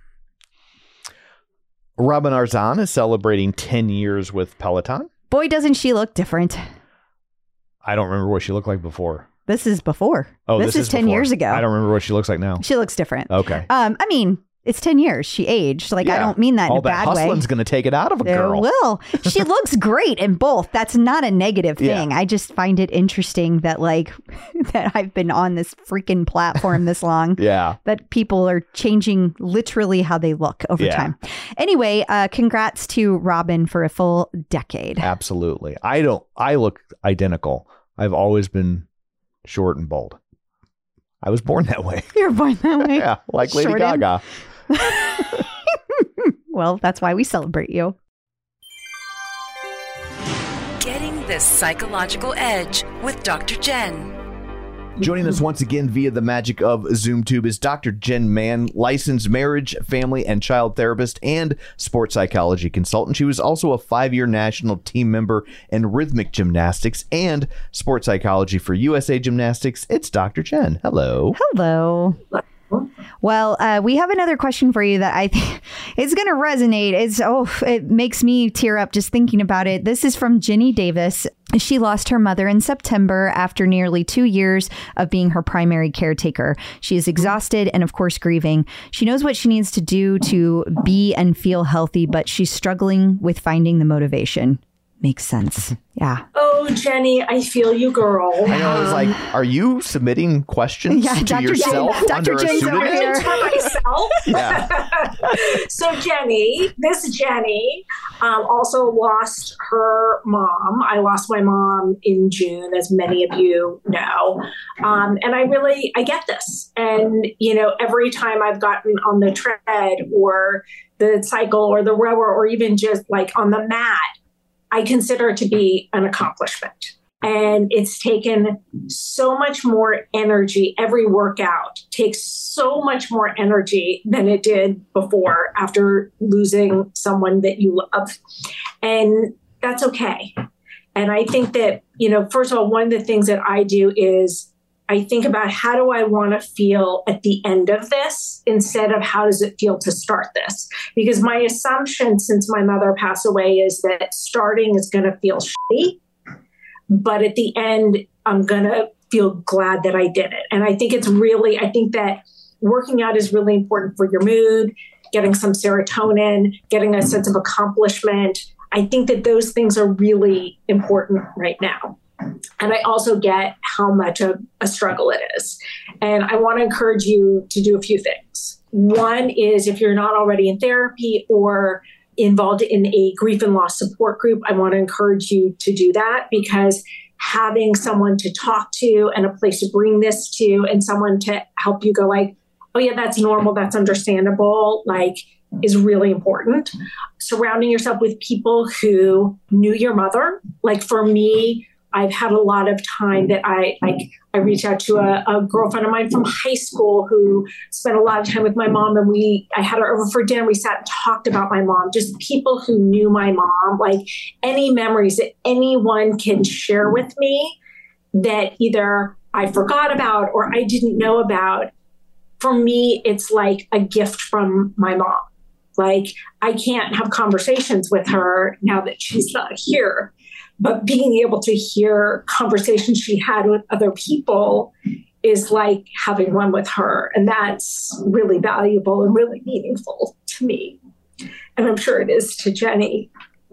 Robin Arzon is celebrating 10 years with Peloton. Boy, doesn't she look different. I don't remember what she looked like before. This is before. Oh, this is 10 before. years ago. I don't remember what she looks like now. She looks different. Okay. I mean, it's 10 years. She aged. Like, I Yeah. don't mean that in All a bad that way. hustling's going to take it out of a It girl. will. She looks great in both. That's not a negative thing. Yeah. I just find it interesting that like that I've been on this freaking platform this long. Yeah. That people are changing literally how they look over Yeah. time. Anyway, congrats to Robin for a full decade. Absolutely. I look identical. I've always been short and bold. I was born that way. You're born that way. Yeah. Like Lady Short and- Gaga. Well, that's why we celebrate you. Getting the psychological edge with Dr. Jen. Joining us once again via the magic of ZoomTube is Dr. Jen Mann, licensed marriage, family, and child therapist and sports psychology consultant. She was also a 5-year national team member in rhythmic gymnastics and sports psychology for USA Gymnastics. It's Dr. Jen. Hello. Hello. Well, we have another question for you that I think is going to resonate. It makes me tear up just thinking about it. This is from Jenny Davis. She lost her mother in September after nearly 2 years of being her primary caretaker. She is exhausted and, of course, grieving. She knows what she needs to do to be and feel healthy, but she's struggling with finding the motivation. Makes sense. Yeah. Oh, Jenny, I feel you, girl. I know. I was like, are you submitting questions Yeah, to Dr. yourself Jen- under Dr. a Jen's pseudonym? over here. To myself. Yeah. So this Jenny, also lost her mom. I lost my mom in June, as many of you know. And I get this. And, every time I've gotten on the tread or the cycle or the rower or even just like on the mat, I consider it to be an accomplishment. And it's taken so much more energy. Every workout takes so much more energy than it did before after losing someone that you love. And that's okay. And I think that, first of all, one of the things that I do is I think about how do I want to feel at the end of this instead of how does it feel to start this? Because my assumption since my mother passed away is that starting is going to feel shitty, but at the end, I'm going to feel glad that I did it. And I think that working out is really important for your mood, getting some serotonin, getting a sense of accomplishment. I think that those things are really important right now. And I also get how much of a struggle it is. And I want to encourage you to do a few things. One is if you're not already in therapy or involved in a grief and loss support group, I want to encourage you to do that because having someone to talk to and a place to bring this to and someone to help you go like, oh yeah, that's normal, that's understandable. Like is really important. Surrounding yourself with people who knew your mother. Like for me, I've had a lot of time that I reached out to a girlfriend of mine from high school who spent a lot of time with my mom, and I had her over for dinner. We sat and talked about my mom, just people who knew my mom, like any memories that anyone can share with me that either I forgot about or I didn't know about. For me, it's like a gift from my mom. Like I can't have conversations with her now that she's not here. But being able to hear conversations she had with other people is like having one with her. And that's really valuable and really meaningful to me. And I'm sure it is to Jenny.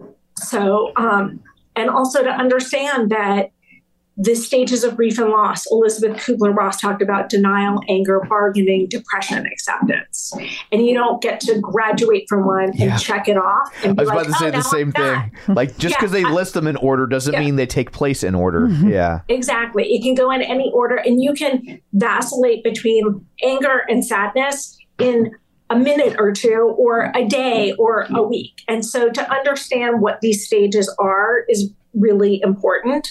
So, and also to understand that the stages of grief and loss, Elizabeth Kubler-Ross talked about denial, anger, bargaining, depression, acceptance. And you don't get to graduate from one and check it off. And I was about to say the same thing. Like just because they list them in order doesn't mean they take place in order. Mm-hmm. Yeah, exactly. It can go in any order, and you can vacillate between anger and sadness in a minute or two or a day or a week. And so to understand what these stages are is really important.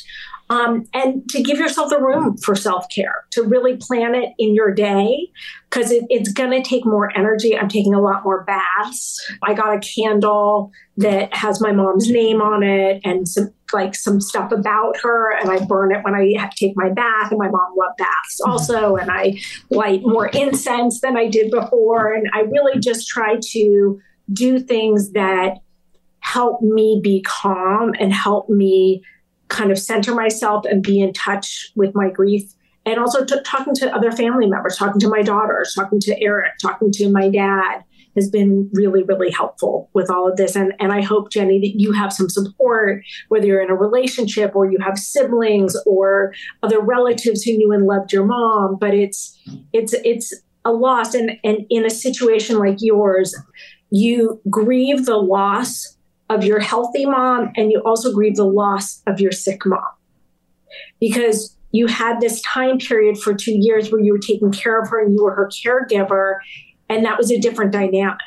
And to give yourself the room for self-care, to really plan it in your day, because it's going to take more energy. I'm taking a lot more baths. I got a candle that has my mom's name on it and some stuff about her. And I burn it when I take my bath. And my mom loved baths also. And I light more incense than I did before. And I really just try to do things that help me be calm and help me kind of center myself and be in touch with my grief. And also talking to other family members, talking to my daughters, talking to Eric, talking to my dad has been really, really helpful with all of this. And I hope, Jenny, that you have some support, whether you're in a relationship or you have siblings or other relatives who knew and loved your mom. But it's a loss. And in a situation like yours, you grieve the loss of your healthy mom, and you also grieve the loss of your sick mom. Because you had this time period for 2 years where you were taking care of her and you were her caregiver, and that was a different dynamic.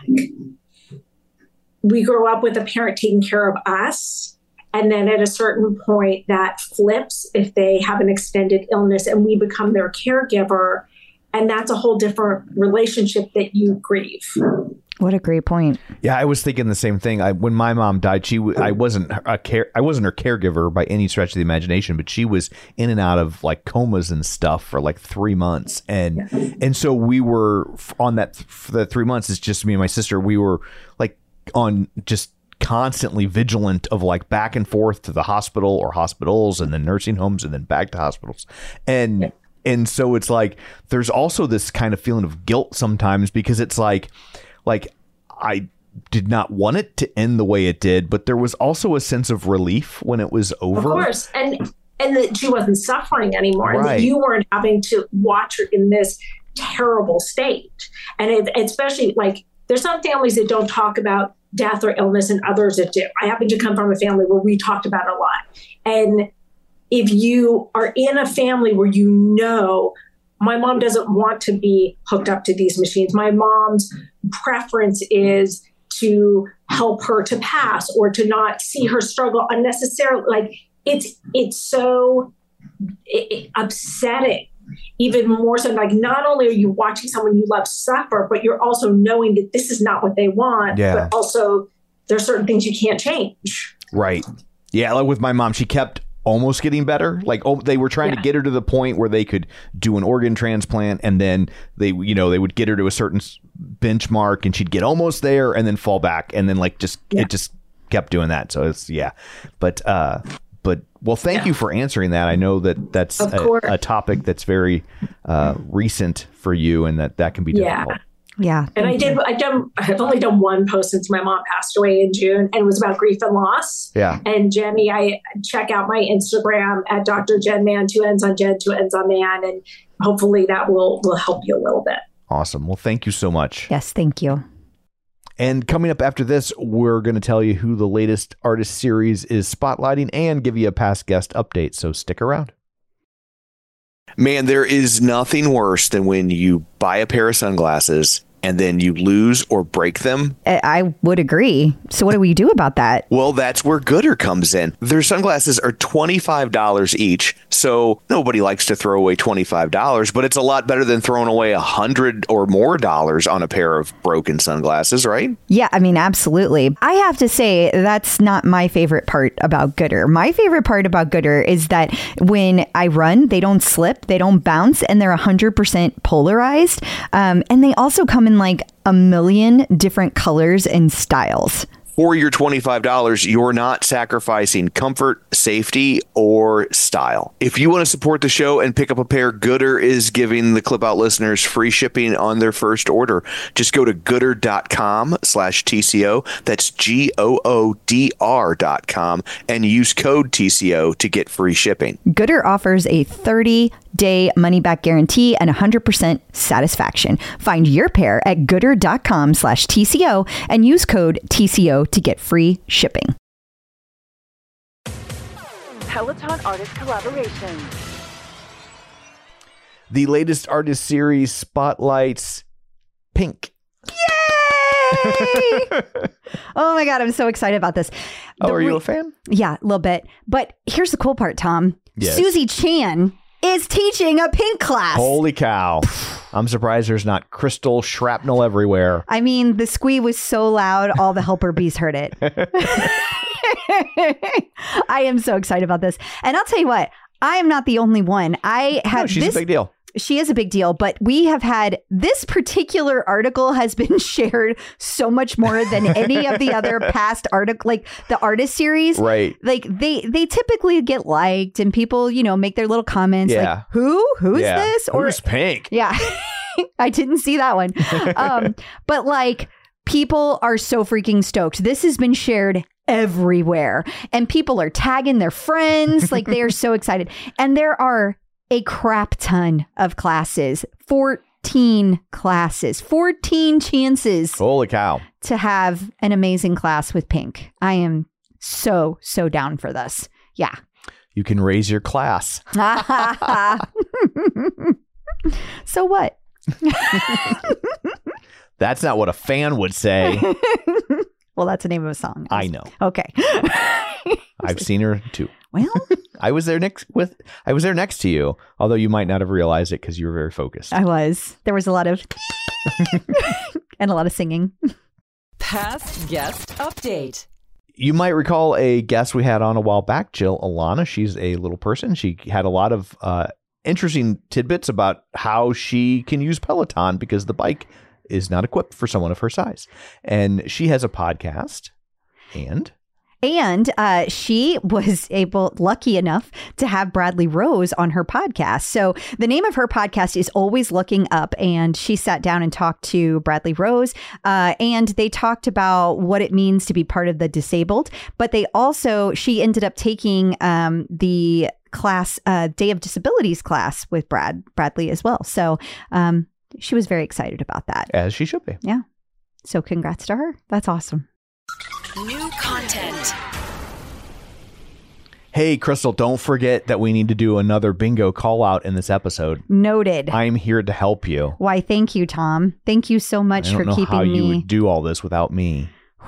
We grow up with a parent taking care of us, and then at a certain point that flips if they have an extended illness and we become their caregiver, and that's a whole different relationship that you grieve. What a great point. Yeah, I was thinking the same thing. When my mom died, I wasn't her caregiver by any stretch of the imagination, but she was in and out of like comas and stuff for like 3 months, and so we were on that for the 3 months. It's just me and my sister. We were like on just constantly vigilant of like back and forth to the hospital or hospitals and then nursing homes and then back to hospitals, and so it's like there's also this kind of feeling of guilt sometimes because it's like I did not want it to end the way it did, but there was also a sense of relief when it was over. Of course. And that she wasn't suffering anymore. Right. And that you weren't having to watch her in this terrible state. And especially like there's some families that don't talk about death or illness and others that do. I happen to come from a family where we talked about it a lot. And if you are in a family where you know my mom doesn't want to be hooked up to these machines. My mom's preference is to help her to pass or to not see her struggle unnecessarily. Like it's so upsetting, even more so. Like not only are you watching someone you love suffer, but you're also knowing that this is not what they want. Yeah. But also there's certain things you can't change. Right. Yeah. Like with my mom, she kept almost getting better. Like, they were trying to get her to the point where they could do an organ transplant, and then they would get her to a certain benchmark and she'd get almost there and then fall back, and then like it just kept doing that. So it's but well, thank you for answering that. I know that's a topic that's very recent for you, and that can be difficult. Yeah. And I've only done one post since my mom passed away in June, and it was about grief and loss. Yeah. And Jenny, I check out my Instagram at Dr. Jen Man, 2 N's on Jen, 2 N's on Man. And hopefully that will help you a little bit. Awesome. Well, thank you so much. Yes. Thank you. And coming up after this, we're going to tell you who the latest artist series is spotlighting and give you a past guest update. So stick around. Man, there is nothing worse than when you buy a pair of sunglasses and then you lose or break them? I would agree. So what do we do about that? Well, that's where Goodr comes in. Their sunglasses are $25 each, so nobody likes to throw away $25, but it's a lot better than throwing away $100 or more on a pair of broken sunglasses, right? Yeah, I mean, absolutely. I have to say that's not my favorite part about Goodr. My favorite part about Goodr is that when I run, they don't slip, they don't bounce, and they're 100% polarized. And they also come in like a million different colors and styles. For your $25, you're not sacrificing comfort, safety, or style. If you want to support the show and pick up a pair, Goodr is giving the Clip Out listeners free shipping on their first order. Just go to goodr.com/TCO. That's GOODR.com and use code TCO to get free shipping. Goodr offers a 30-day money-back guarantee and 100% satisfaction. Find your pair at goodr.com/TCO and use code TCO to get free shipping. Peloton artist collaborations. The latest artist series spotlights Pink. Yay! Oh my God, I'm so excited about this. Are you a fan? Yeah, a little bit. But here's the cool part, Tom. Yes. Susie Chan is teaching a Pink class. Holy cow. I'm surprised there's not crystal shrapnel everywhere. I mean, the squee was so loud, all the helper bees heard it. I am so excited about this. And I'll tell you what, I am not the only one. She's a big deal. She is a big deal, but we have had this particular article has been shared so much more than any of the other past article, like the artist series. Right. Like they typically get liked and people, make their little comments like, who's this? Who's Pink? Yeah. I didn't see that one. But like people are so freaking stoked. This has been shared everywhere and people are tagging their friends. Like they are so excited. And there are a crap ton of classes, 14 classes, 14 chances. Holy cow. To have an amazing class with Pink. I am so down for this. Yeah. You can raise your class. So what? That's not what a fan would say. Well, that's the name of a song. I know. Okay. I've seen her too. Well, I was there next to you, although you might not have realized it because you were very focused. I was. There was a lot of and a lot of singing. Past guest update. You might recall a guest we had on a while back, Jill Alana. She's a little person. She had a lot of interesting tidbits about how she can use Peloton because the bike is not equipped for someone of her size. And she has a podcast and she was lucky enough to have Bradley Rose on her podcast. So the name of her podcast is Always Looking Up. And she sat down and talked to Bradley Rose. And they talked about what it means to be part of the disabled. But she ended up taking the class, Day of Disabilities class with Bradley as well. So she was very excited about that. As she should be. Yeah. So congrats to her. That's awesome. New content. Hey, Crystal, don't forget that we need to do another bingo call out in this episode. Noted. I'm here to help you. Why, thank you, Tom. Thank you so much for keeping me. I don't know how you would do all this without me.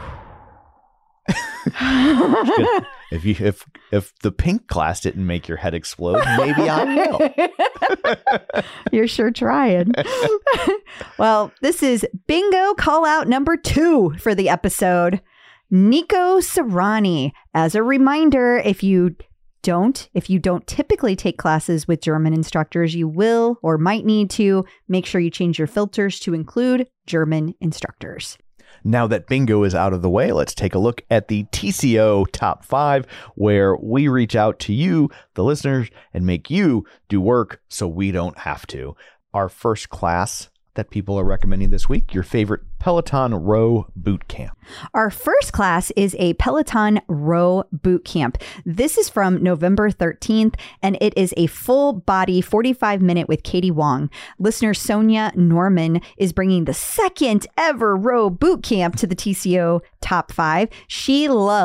If the Pink class didn't make your head explode, maybe I will. You're sure trying. Well, this is bingo call out number 2 for the episode. Nico Serrani. As a reminder, if you don't typically take classes with German instructors, you will or might need to make sure you change your filters to include German instructors. Now that bingo is out of the way, let's take a look at the TCO Top 5, where we reach out to you, the listeners, and make you do work so we don't have to. Our first class that people are recommending this week, your favorite Peloton Row Boot Camp. Our first class is a Peloton Row Boot Camp. This is from November 13th, and it is a full body 45-minute with Katie Wong. Listener Sonia Norman is bringing the second ever Row Boot Camp to the TCO Top 5. She loved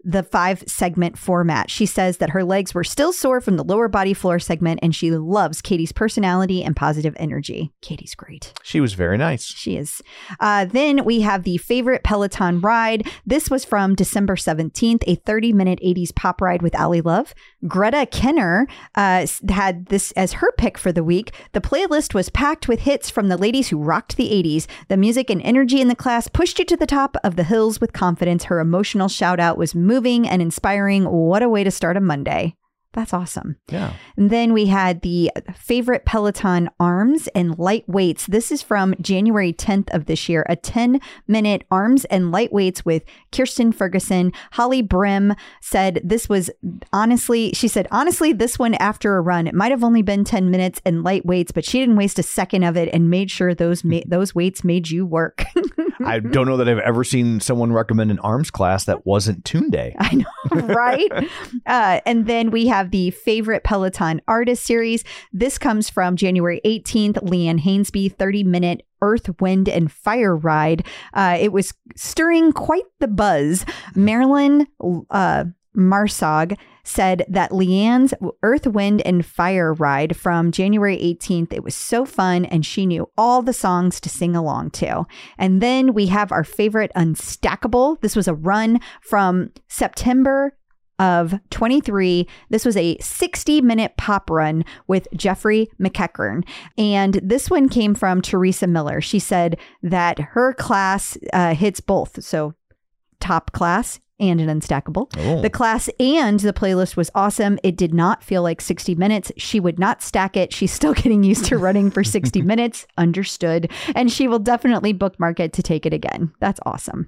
the 5-segment format. She says that her legs were still sore from the lower body floor segment, and she loves Katie's personality and positive energy. Katie's great. She was very nice. She is. Then we have the favorite Peloton ride. This was from December 17th, a 30-minute 80s pop ride with Ally Love. Greta Kenner had this as her pick for the week. The playlist was packed with hits from the ladies who rocked the 80s. The music and energy in the class pushed you to the top of the hills with confidence. Her emotional shout out was moving and inspiring. What a way to start a Monday. That's awesome. Yeah. And then we had the favorite Peloton arms and light weights. This is from January 10th of this year, a 10-minute arms and light weights with Kirsten Ferguson. Holly Brim said this was honestly, this one after a run, it might have only been 10 minutes and light weights, but she didn't waste a second of it and made sure those weights made you work. I don't know that I've ever seen someone recommend an arms class that wasn't Tunde. I know, right? And then we have the favorite Peloton artist series. This comes from January 18th, Leanne Hainsby, 30-minute Earth, Wind, and Fire ride. It was stirring quite the buzz. Marilyn Marsog said that Leanne's Earth, Wind, and Fire ride from January 18th, it was so fun and she knew all the songs to sing along to. And then we have our favorite Unstackable. This was a run from September of 23. This was a 60-minute pop run with Jeffrey McEachern. And this one came from Teresa Miller. She said that her class hits both. So top class and an Unstackable. Oh. The class and the playlist was awesome. It did not feel like 60 minutes. She would not stack it. She's still getting used to running for 60 minutes. Understood. And she will definitely bookmark it to take it again. That's awesome.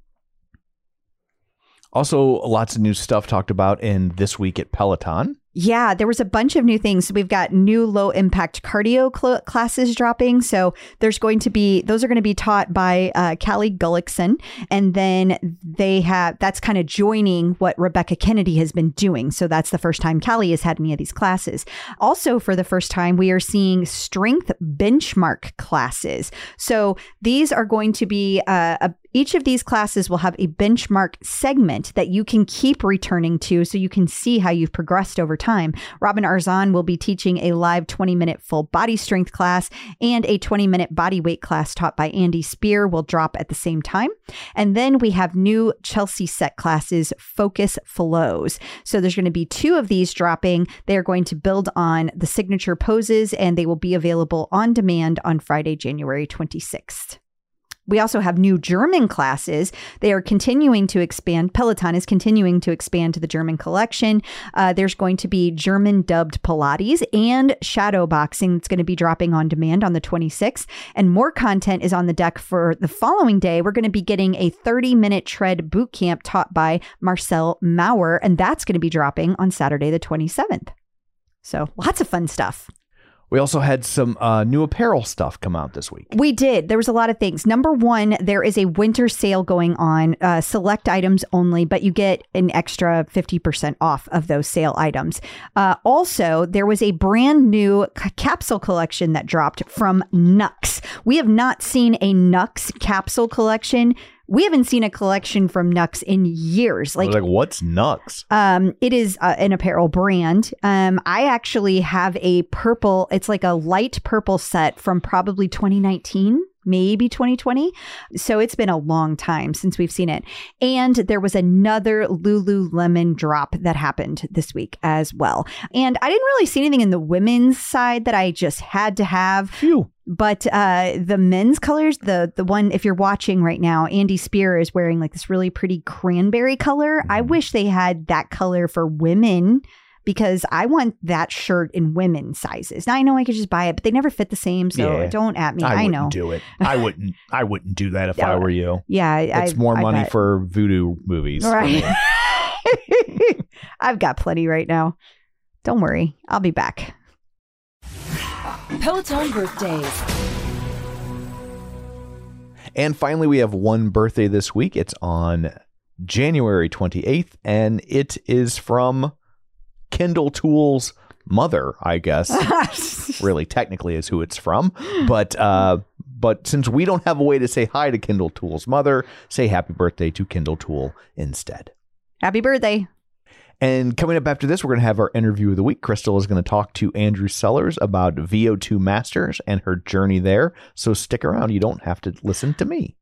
Also, lots of new stuff talked about in This Week at Peloton. Yeah, there was a bunch of new things. We've got new low impact cardio classes dropping. So those are going to be taught by Callie Gullickson. And then that's kind of joining what Rebecca Kennedy has been doing. So that's the first time Callie has had any of these classes. Also, for the first time, we are seeing strength benchmark classes. So these are going to be each of these classes will have a benchmark segment that you can keep returning to so you can see how you've progressed over time. Robin Arzon will be teaching a live 20-minute full body strength class, and a 20-minute body weight class taught by Andy Spear will drop at the same time. And then we have new Chelsea set classes, Focus Flows. So there's going to be 2 of these dropping. They are going to build on the signature poses, and they will be available on demand on Friday, January 26th. We also have new German classes. They are continuing to expand. Peloton is continuing to expand to the German collection. There's going to be German dubbed Pilates and shadow boxing that's going to be dropping on demand on the 26th. And more content is on the deck for the following day. We're going to be getting a 30-minute tread boot camp taught by Marcel Maurer, and that's going to be dropping on Saturday, the 27th. So lots of fun stuff. We also had some new apparel stuff come out this week. We did. There was a lot of things. Number one, there is a winter sale going on, select items only, but you get an extra 50% off of those sale items. Also, there was a brand new capsule collection that dropped from Nux. We have not seen a Nux capsule collection. We haven't seen a collection from Nux in years. Like what's Nux? It is an apparel brand. I actually have a purple, it's like a light purple set from probably 2019, maybe 2020. So it's been a long time since we've seen it. And there was another Lululemon drop that happened this week as well. And I didn't really see anything in the women's side that I just had to have. Phew. But the men's colors, the one, if you're watching right now, Andy Spear is wearing like this really pretty cranberry color. I wish they had that color for women, because I want that shirt in women's sizes. Now I know I could just buy it, but they never fit the same. So don't at me. I know. Do it. I wouldn't do that if I were you. Yeah. It's more money for voodoo movies. Right. I've got plenty right now. Don't worry. I'll be back. Peloton birthdays. And finally, we have one birthday this week. It's on January 28th, and it is from Kendall Toole's mother, I guess. Really, technically is who it's from. But since we don't have a way to say hi to Kendall Toole's mother, say happy birthday to Kendall Toole instead. Happy birthday. And coming up after this, we're going to have our interview of the week. Crystal is going to talk to Andrew Sellers about VO2 Masters and her journey there. So stick around. You don't have to listen to me.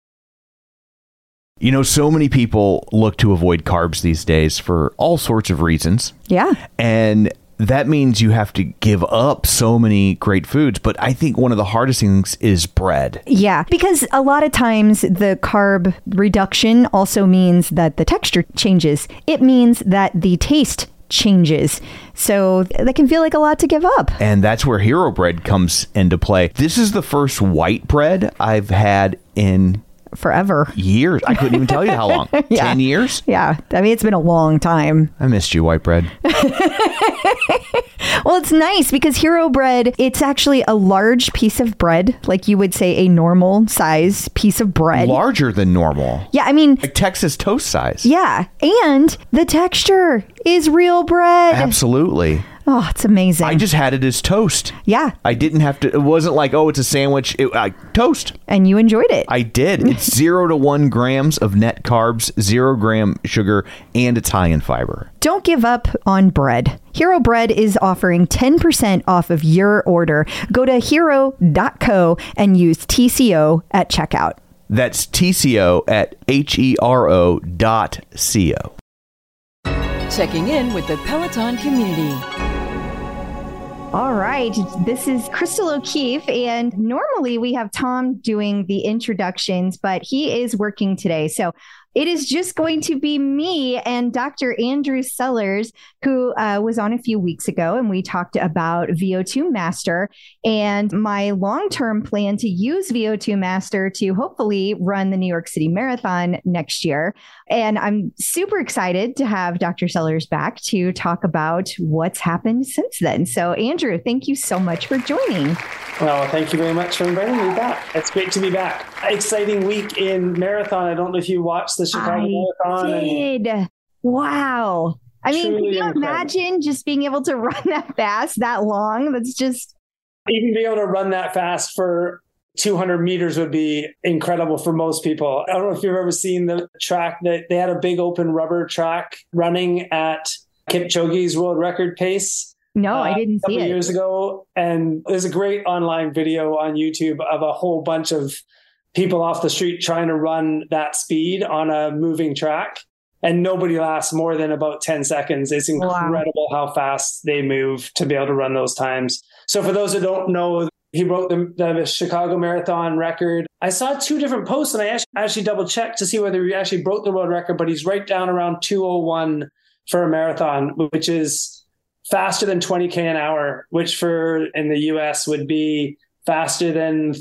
You know, so many people look to avoid carbs these days for all sorts of reasons. Yeah. And that means you have to give up so many great foods. But I think one of the hardest things is bread. Yeah, because a lot of times the carb reduction also means that the texture changes. It means that the taste changes. So that can feel like a lot to give up. And that's where Hero Bread comes into play. This is the first white bread I've had in forever. Years. I couldn't even tell you how long. Yeah. 10 years? Yeah. I mean, it's been a long time. I missed you, white bread. Well, it's nice because Hero Bread, it's actually a large piece of bread, like you would say a normal size piece of bread. Larger than normal. Yeah, I mean, like Texas toast size. Yeah. And the texture is real bread. Absolutely. Oh, it's amazing. I just had it as toast. Yeah. I didn't have to, it wasn't like, oh, it's a sandwich. Toast. And you enjoyed it. I did. It's 0 to 1 grams of net carbs, 0 gram sugar, and it's high in fiber. Don't give up on bread. Hero Bread is offering 10% off of your order. Go to hero.co and use TCO at checkout. That's TCO at HERO.co. Checking in with the Peloton community. All right, this is Crystal O'Keefe, and normally we have Tom doing the introductions, but he is working today. So it is just going to be me and Dr. Andrew Sellers, who was on a few weeks ago, and we talked about VO2 Master and my long-term plan to use VO2 Master to hopefully run the New York City Marathon next year. And I'm super excited to have Dr. Sellers back to talk about what's happened since then. So, Andrew, thank you so much for joining. Well, thank you very much for inviting me back. It's great to be back. Exciting week in marathon. I don't know if you watched the Chicago Marathon. I did. Wow. I mean, can you incredible. imagine just being able to run that fast, that long? That's just... Even being able to run that fast for 200 meters would be incredible for most people. I don't know if you've ever seen the track that they had a big open rubber track running at Kipchoge's world record pace. No, I didn't see it. A couple years ago. And there's a great online video on YouTube of a whole bunch of people off the street trying to run that speed on a moving track. And nobody lasts more than about 10 seconds. It's incredible how fast they move to be able to run those times. So for those who don't know, he broke the Chicago Marathon record. I saw 2 different posts and I actually double checked to see whether he actually broke the world record, but he's right down around 2:01 for a marathon, which is faster than 20K an hour, which for in the US would be faster than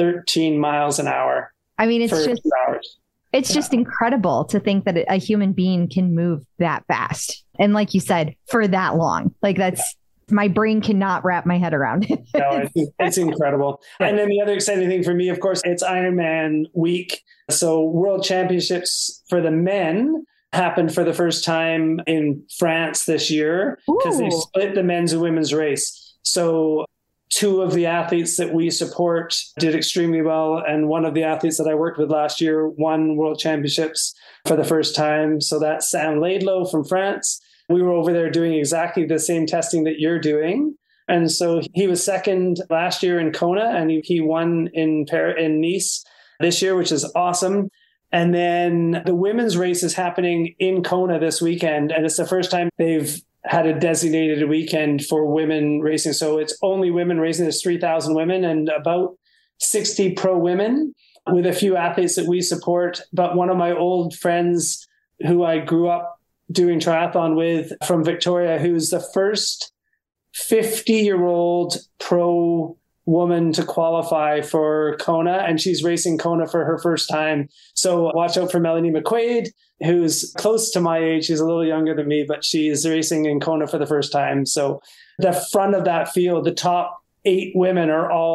13 miles an hour. I mean, it's for just 2 hours. It's just incredible to think that a human being can move that fast. And like you said, for that long, like that's, my brain cannot wrap my head around it. No, it's incredible. And then the other exciting thing for me, of course, it's Ironman week. So World Championships for the men happened for the first time in France this year because they split the men's and women's race. So 2 of the athletes that we support did extremely well. And one of the athletes that I worked with last year won World Championships for the first time. So that's Sam Laidlow from France. We were over there doing exactly the same testing that you're doing. And so he was second last year in Kona and he won in Nice this year, which is awesome. And then the women's race is happening in Kona this weekend. And it's the first time they've had a designated weekend for women racing. So it's only women racing. There's 3,000 women and about 60 pro women with a few athletes that we support. But one of my old friends who I grew up doing triathlon with from Victoria, who's the first 50-year-old pro woman to qualify for Kona, and she's racing Kona for her first time. So watch out for Melanie McQuaid, who's close to my age. She's a little younger than me, but she is racing in Kona for the first time. So the front of that field, the top 8 women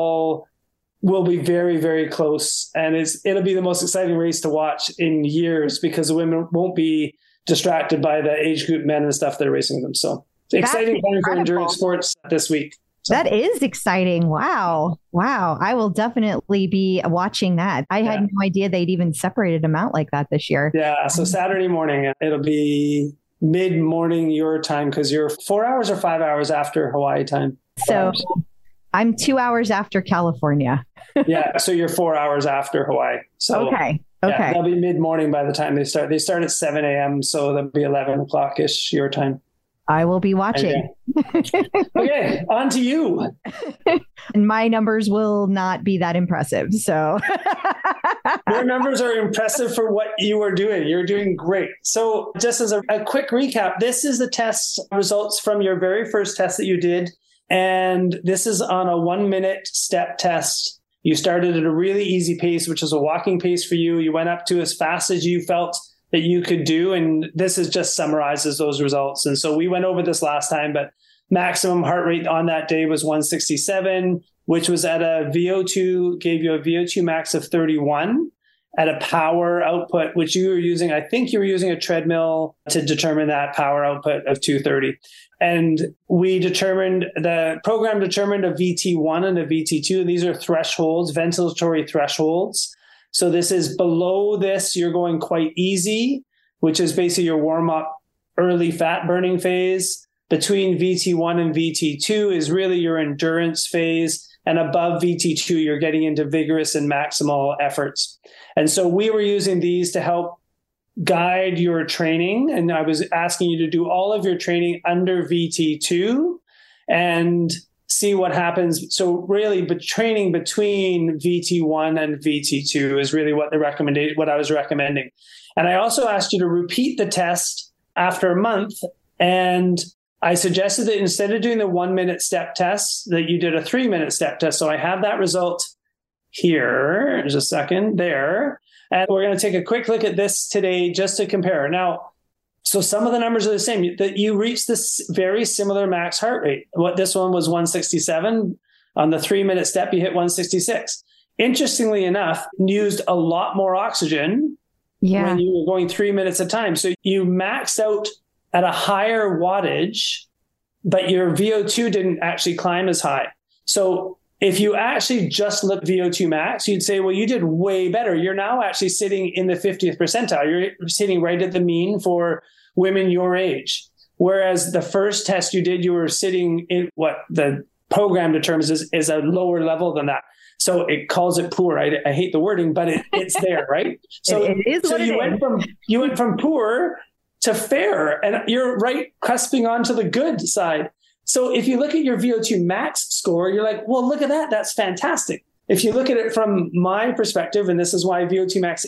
will be very, very close. And it'll be the most exciting race to watch in years because the women won't be distracted by the age group men and stuff that are racing with them. So exciting time for endurance sports this week. So, that is exciting. Wow. I will definitely be watching that. I had no idea they'd even separated them out like that this year. Yeah. So Saturday morning, it'll be mid-morning your time because you're 4 hours or 5 hours after Hawaii time. So I'm 2 hours after California. Yeah. So you're 4 hours after Hawaii. So Okay. yeah, they'll be mid-morning by the time they start. They start at 7 a.m. So that'll be 11 o'clock-ish your time. I will be watching. Okay, on to you. And my numbers will not be that impressive. So your numbers are impressive for what you are doing. You're doing great. So just as a quick recap, this is the test results from your very first test that you did. And this is on a 1 minute step test. You started at a really easy pace, which is a walking pace for you. You went up to as fast as you felt that you could do. And this is just summarizes those results. And so we went over this last time, but maximum heart rate on that day was 167, which was at a VO2, gave you a VO2 max of 31 at a power output, which you were using, I think you were using a treadmill to determine that power output of 230. And the program determined a VT1 and a VT2. These are thresholds, ventilatory thresholds. So this is below this, you're going quite easy, which is basically your warm-up early fat burning phase. Between VT1 and VT2 is really your endurance phase. And above VT2, you're getting into vigorous and maximal efforts. And so we were using these to help guide your training. And I was asking you to do all of your training under VT2 and see what happens. So really, but training between VT1 and VT2 is really what I was recommending. And I also asked you to repeat the test after a month. And I suggested that instead of doing the 1 minute step test, that you did a 3 minute step test. So I have that result here. There's a second there. And we're going to take a quick look at this today just to compare. Now, so some of the numbers are the same. That you reached this very similar max heart rate. What this one was 167. On the 3 minute step, you hit 166. Interestingly enough, used a lot more oxygen when you were going 3 minutes at a time. So you maxed out at a higher wattage, but your VO2 didn't actually climb as high. So if you actually just look VO2 max, you'd say, well, you did way better. You're now actually sitting in the 50th percentile. You're sitting right at the mean for women your age. Whereas the first test you did, you were sitting in what the program determines is a lower level than that. So it calls it poor. I hate the wording, but it's there, right? So it is so what you it went is. you went from poor to fair, and you're right cusping onto the good side. So if you look at your VO2 max score, you're like, well, look at that. That's fantastic. If you look at it from my perspective, and this is why VO2 max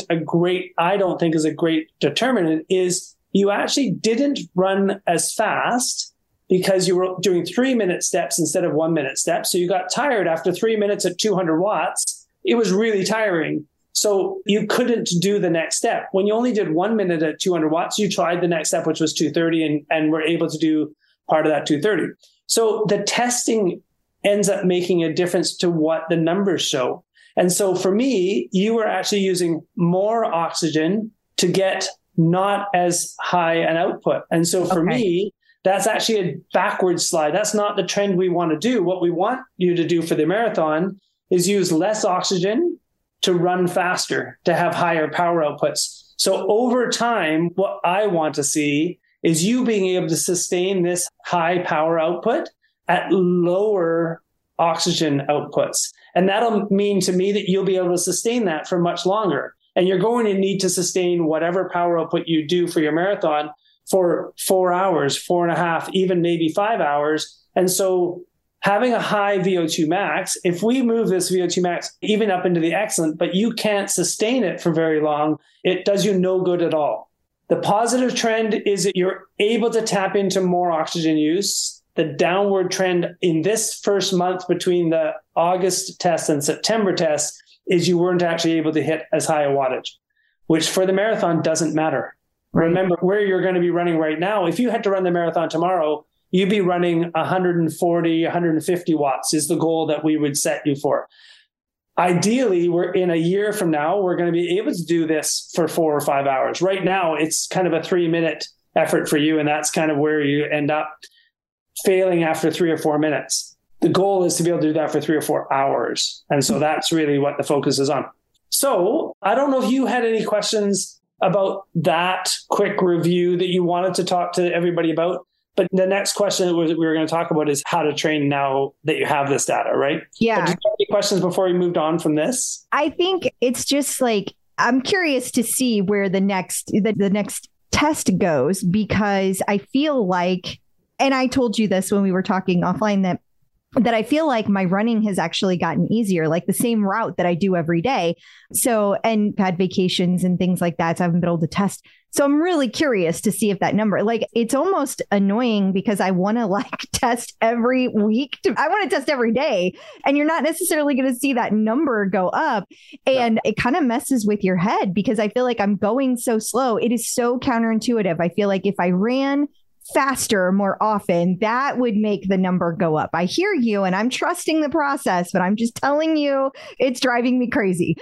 I don't think is a great determinant, is you actually didn't run as fast because you were doing 3 minute steps instead of 1 minute steps. So you got tired after 3 minutes at 200 watts. It was really tiring. So you couldn't do the next step. When you only did 1 minute at 200 watts, you tried the next step, which was 230, and were able to do part of that 230. So the testing ends up making a difference to what the numbers show. And so for me, you were actually using more oxygen to get not as high an output. And so for me, that's actually a backward slide. That's not the trend we want to do. What we want you to do for the marathon is use less oxygen to run faster, to have higher power outputs. So over time, what I want to see is you being able to sustain this high power output at lower oxygen outputs. And that'll mean to me that you'll be able to sustain that for much longer. And you're going to need to sustain whatever power output you do for your marathon for 4 hours, 4.5, even maybe 5 hours. And so having a high VO2 max, if we move this VO2 max even up into the excellent, but you can't sustain it for very long, it does you no good at all. The positive trend is that you're able to tap into more oxygen use. The downward trend in this first month between the August test and September test is you weren't actually able to hit as high a wattage, which for the marathon doesn't matter. Right. Remember where you're going to be running right now. If you had to run the marathon tomorrow, you'd be running 140, 150 watts is the goal that we would set you for. Ideally, we're in a year from now, we're going to be able to do this for 4 or 5 hours. Right now, it's kind of a 3 minute effort for you. And that's kind of where you end up failing after 3 or 4 minutes. the goal is to be able to do that for 3 or 4 hours. And so that's really what the focus is on. So I don't know if you had any questions about that quick review that you wanted to talk to everybody about. But the next question that we were going to talk about is how to train now that you have this data, right? Yeah. But did you have any questions before we moved on from this? I think it's just like, I'm curious to see where the next test goes, because I feel like, and I told you this when we were talking offline, that I feel like my running has actually gotten easier, like the same route that I do every day. So, and had vacations and things like that. So I haven't been able to test. So I'm really curious to see if that number, like, it's almost annoying because I want to like test every week. I want to test every day, and you're not necessarily going to see that number go up. And it kind of messes with your head because I feel like I'm going so slow. It is so counterintuitive. I feel like if I ran faster more often, that would make the number go up. I hear you, and I'm trusting the process, but I'm just telling you, it's driving me crazy.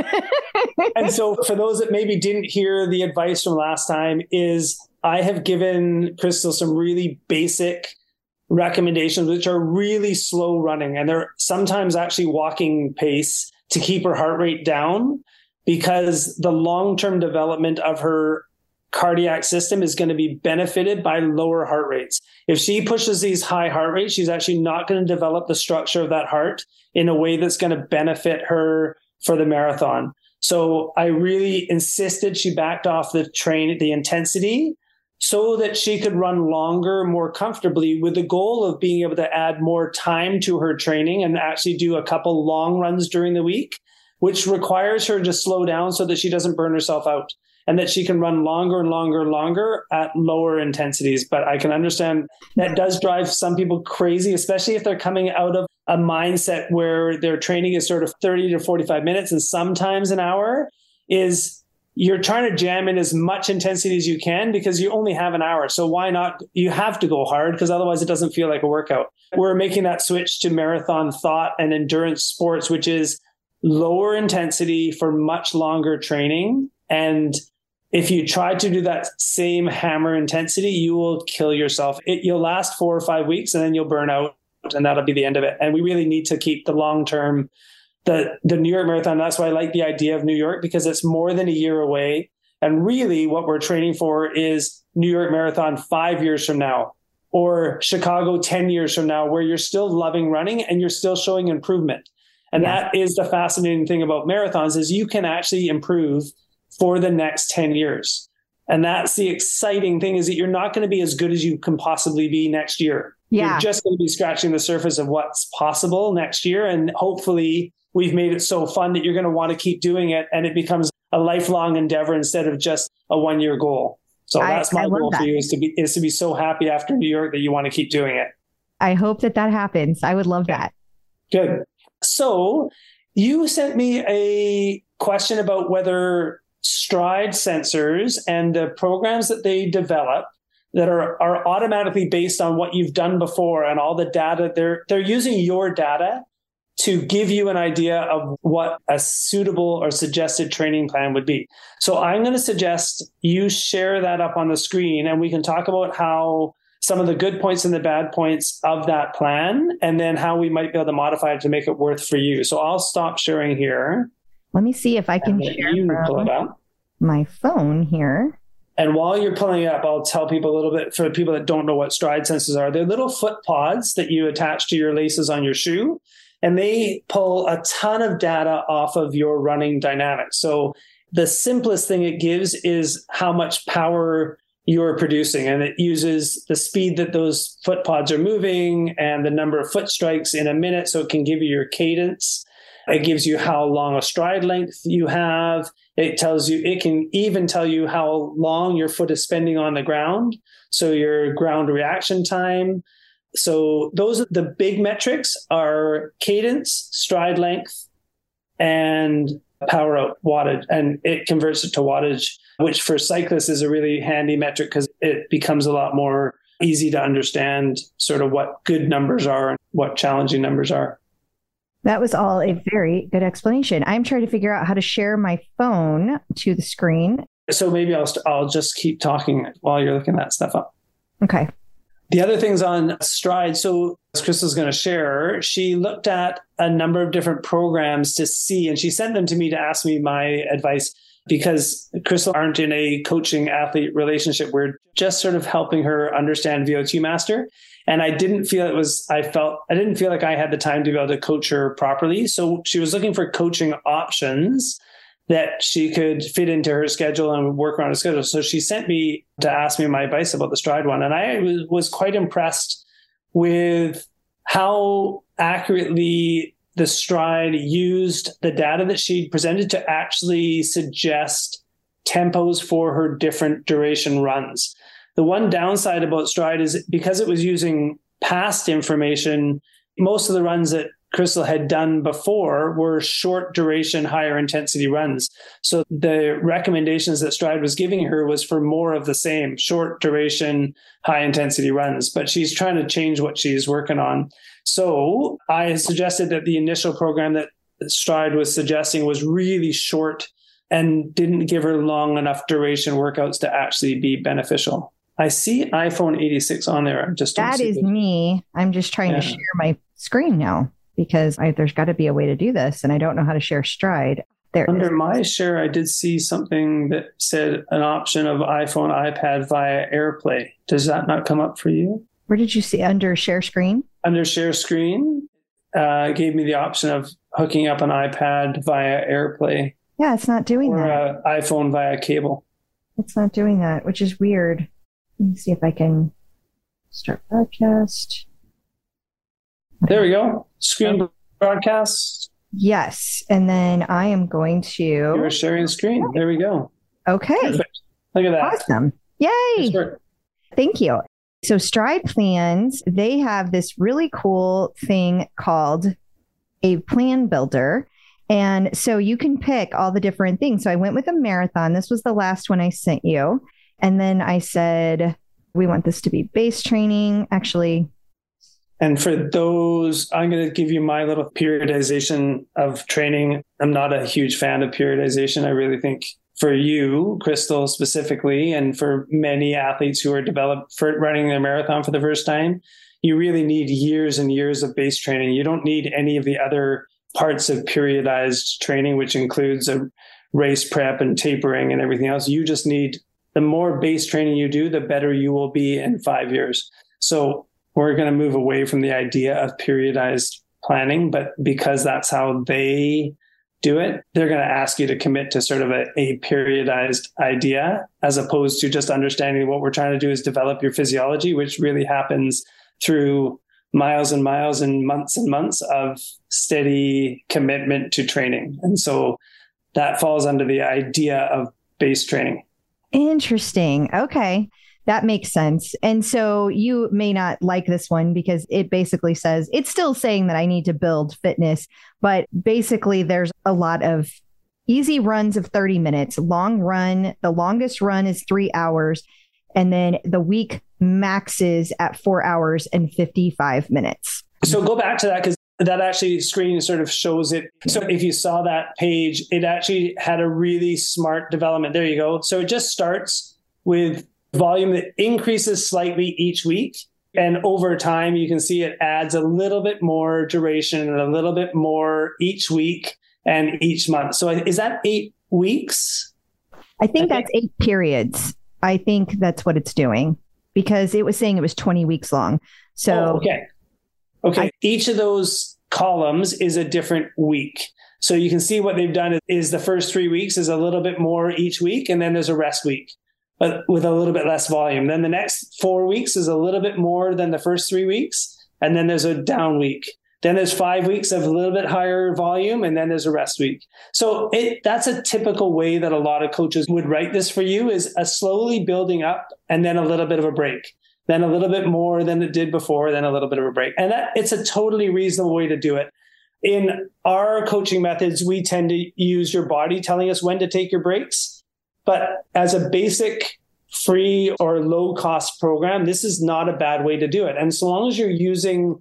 And so for those that maybe didn't hear the advice from last time, is I have given Crystal some really basic recommendations, which are really slow running. And they're sometimes actually walking pace to keep her heart rate down, because the long-term development of her cardiac system is going to be benefited by lower heart rates. If she pushes these high heart rates, she's actually not going to develop the structure of that heart in a way that's going to benefit her for the marathon. So I really insisted she backed off the intensity so that she could run longer, more comfortably, with the goal of being able to add more time to her training and actually do a couple long runs during the week, which requires her to slow down so that she doesn't burn herself out, and that she can run longer and longer and longer at lower intensities. But I can understand that does drive some people crazy, especially if they're coming out of a mindset where their training is sort of 30 to 45 minutes and sometimes an hour. Is you're trying to jam in as much intensity as you can because you only have an hour. So why not? You have to go hard because otherwise it doesn't feel like a workout. We're making that switch to marathon thought and endurance sports, which is lower intensity for much longer training. And if you try to do that same hammer intensity, you will kill yourself. You'll last 4 or 5 weeks and then you'll burn out, and that'll be the end of it. And we really need to keep the long-term, the New York Marathon. That's why I like the idea of New York, because it's more than a year away. And really what we're training for is New York Marathon 5 years from now, or Chicago 10 years from now, where you're still loving running and you're still showing improvement. And that is the fascinating thing about marathons, is you can actually improve for the next 10 years. And that's the exciting thing, is that you're not going to be as good as you can possibly be next year. Yeah. You're just going to be scratching the surface of what's possible next year. And hopefully we've made it so fun that you're going to want to keep doing it, and it becomes a lifelong endeavor instead of just a 1-year goal. So that's my goal for you, is to be so happy after New York that you want to keep doing it. I hope that happens. I would love that. Good. So you sent me a question about whether Stride sensors and the programs that they develop that are automatically based on what you've done before and all the data, they're using your data to give you an idea of what a suitable or suggested training plan would be. So I'm going to suggest you share that up on the screen, and we can talk about how some of the good points and the bad points of that plan, and then how we might be able to modify it to make it worth for you. So I'll stop sharing here. Let me see if I can share from my phone here. And while you're pulling it up, I'll tell people a little bit, for people that don't know what Stride sensors are. They're little foot pods that you attach to your laces on your shoe, and they pull a ton of data off of your running dynamics. So the simplest thing it gives is how much power you're producing, and it uses the speed that those foot pods are moving and the number of foot strikes in a minute, so it can give you your cadence. It gives you how long a stride length you have. It can even tell you how long your foot is spending on the ground, so your ground reaction time. So those are the big metrics are cadence, stride length, and power out wattage. And it converts it to wattage, which for cyclists is a really handy metric because it becomes a lot more easy to understand sort of what good numbers are and what challenging numbers are. That was all a very good explanation. I'm trying to figure out how to share my phone to the screen. So maybe I'll just keep talking while you're looking that stuff up. Okay. The other things on Stride, so as Crystal's going to share, she looked at a number of different programs to see, and she sent them to me to ask me my advice because Crystal aren't in a coaching athlete relationship. We're just sort of helping her understand VO2 Master. And I didn't feel like I had the time to be able to coach her properly. So she was looking for coaching options that she could fit into her schedule and work around her schedule. So she sent me to ask me my advice about the Stride one. And I was quite impressed with how accurately the Stride used the data that she presented to actually suggest tempos for her different duration runs. The one downside about Stride is because it was using past information, most of the runs that Crystal had done before were short duration, higher intensity runs. So the recommendations that Stride was giving her was for more of the same short duration, high intensity runs, but she's trying to change what she's working on. So I suggested that the initial program that Stride was suggesting was really short and didn't give her long enough duration workouts to actually be beneficial. I see iPhone 86 on there. That is me. I'm just trying to share my screen now because there's got to be a way to do this, and I don't know how to share Stride. There. Under my share, I did see something that said an option of iPhone, iPad via AirPlay. Does that not come up for you? Where did you see under share screen? Under share screen, it gave me the option of hooking up an iPad via AirPlay. Yeah, it's not doing that. Or an iPhone via cable. It's not doing that, which is weird. Let me see if I can start broadcast. There we go. Screen broadcast. Yes. And then I am going to... You're sharing the screen. There we go. Okay. Perfect. Look at that. Awesome. Yay. Sure. Thank you. So Stride Plans, they have this really cool thing called a plan builder. And so you can pick all the different things. So I went with a marathon. This was the last one I sent you. And then I said, we want this to be base training. Actually, and for those, I'm going to give you my little periodization of training. I'm not a huge fan of periodization. I really think for you, Crystal, specifically, and for many athletes who are developed for running their marathon for the first time, you really need years and years of base training. You don't need any of the other parts of periodized training, which includes a race prep and tapering and everything else. You just need the more base training you do, the better you will be in 5 years. So we're going to move away from the idea of periodized planning, but because that's how they do it, they're going to ask you to commit to sort of a periodized idea, as opposed to just understanding what we're trying to do is develop your physiology, which really happens through miles and miles and months of steady commitment to training. And so that falls under the idea of base training. Interesting. Okay. That makes sense. And so you may not like this one because it basically says, it's still saying that I need to build fitness, but basically there's a lot of easy runs of 30 minutes, long run. The longest run is 3 hours. And then the week maxes at 4 hours and 55 minutes. So go back to that because that actually screen sort of shows it. So if you saw that page, it actually had a really smart development. There you go. So it just starts with volume that increases slightly each week. And over time, you can see it adds a little bit more duration and a little bit more each week and each month. So is that 8 weeks? I think that's 8 periods. I think that's what it's doing because it was saying it was 20 weeks long. So Okay. Each of those columns is a different week. So you can see what they've done is the first 3 weeks is a little bit more each week. And then there's a rest week, but with a little bit less volume. Then the next 4 weeks is a little bit more than the first 3 weeks. And then there's a down week. Then there's 5 weeks of a little bit higher volume. And then there's a rest week. So that's a typical way that a lot of coaches would write this for you is a slowly building up and then a little bit of a break. Then a little bit more than it did before, then a little bit of a break. And it's a totally reasonable way to do it. In our coaching methods, we tend to use your body telling us when to take your breaks. But as a basic free or low cost program, this is not a bad way to do it. And so long as you're using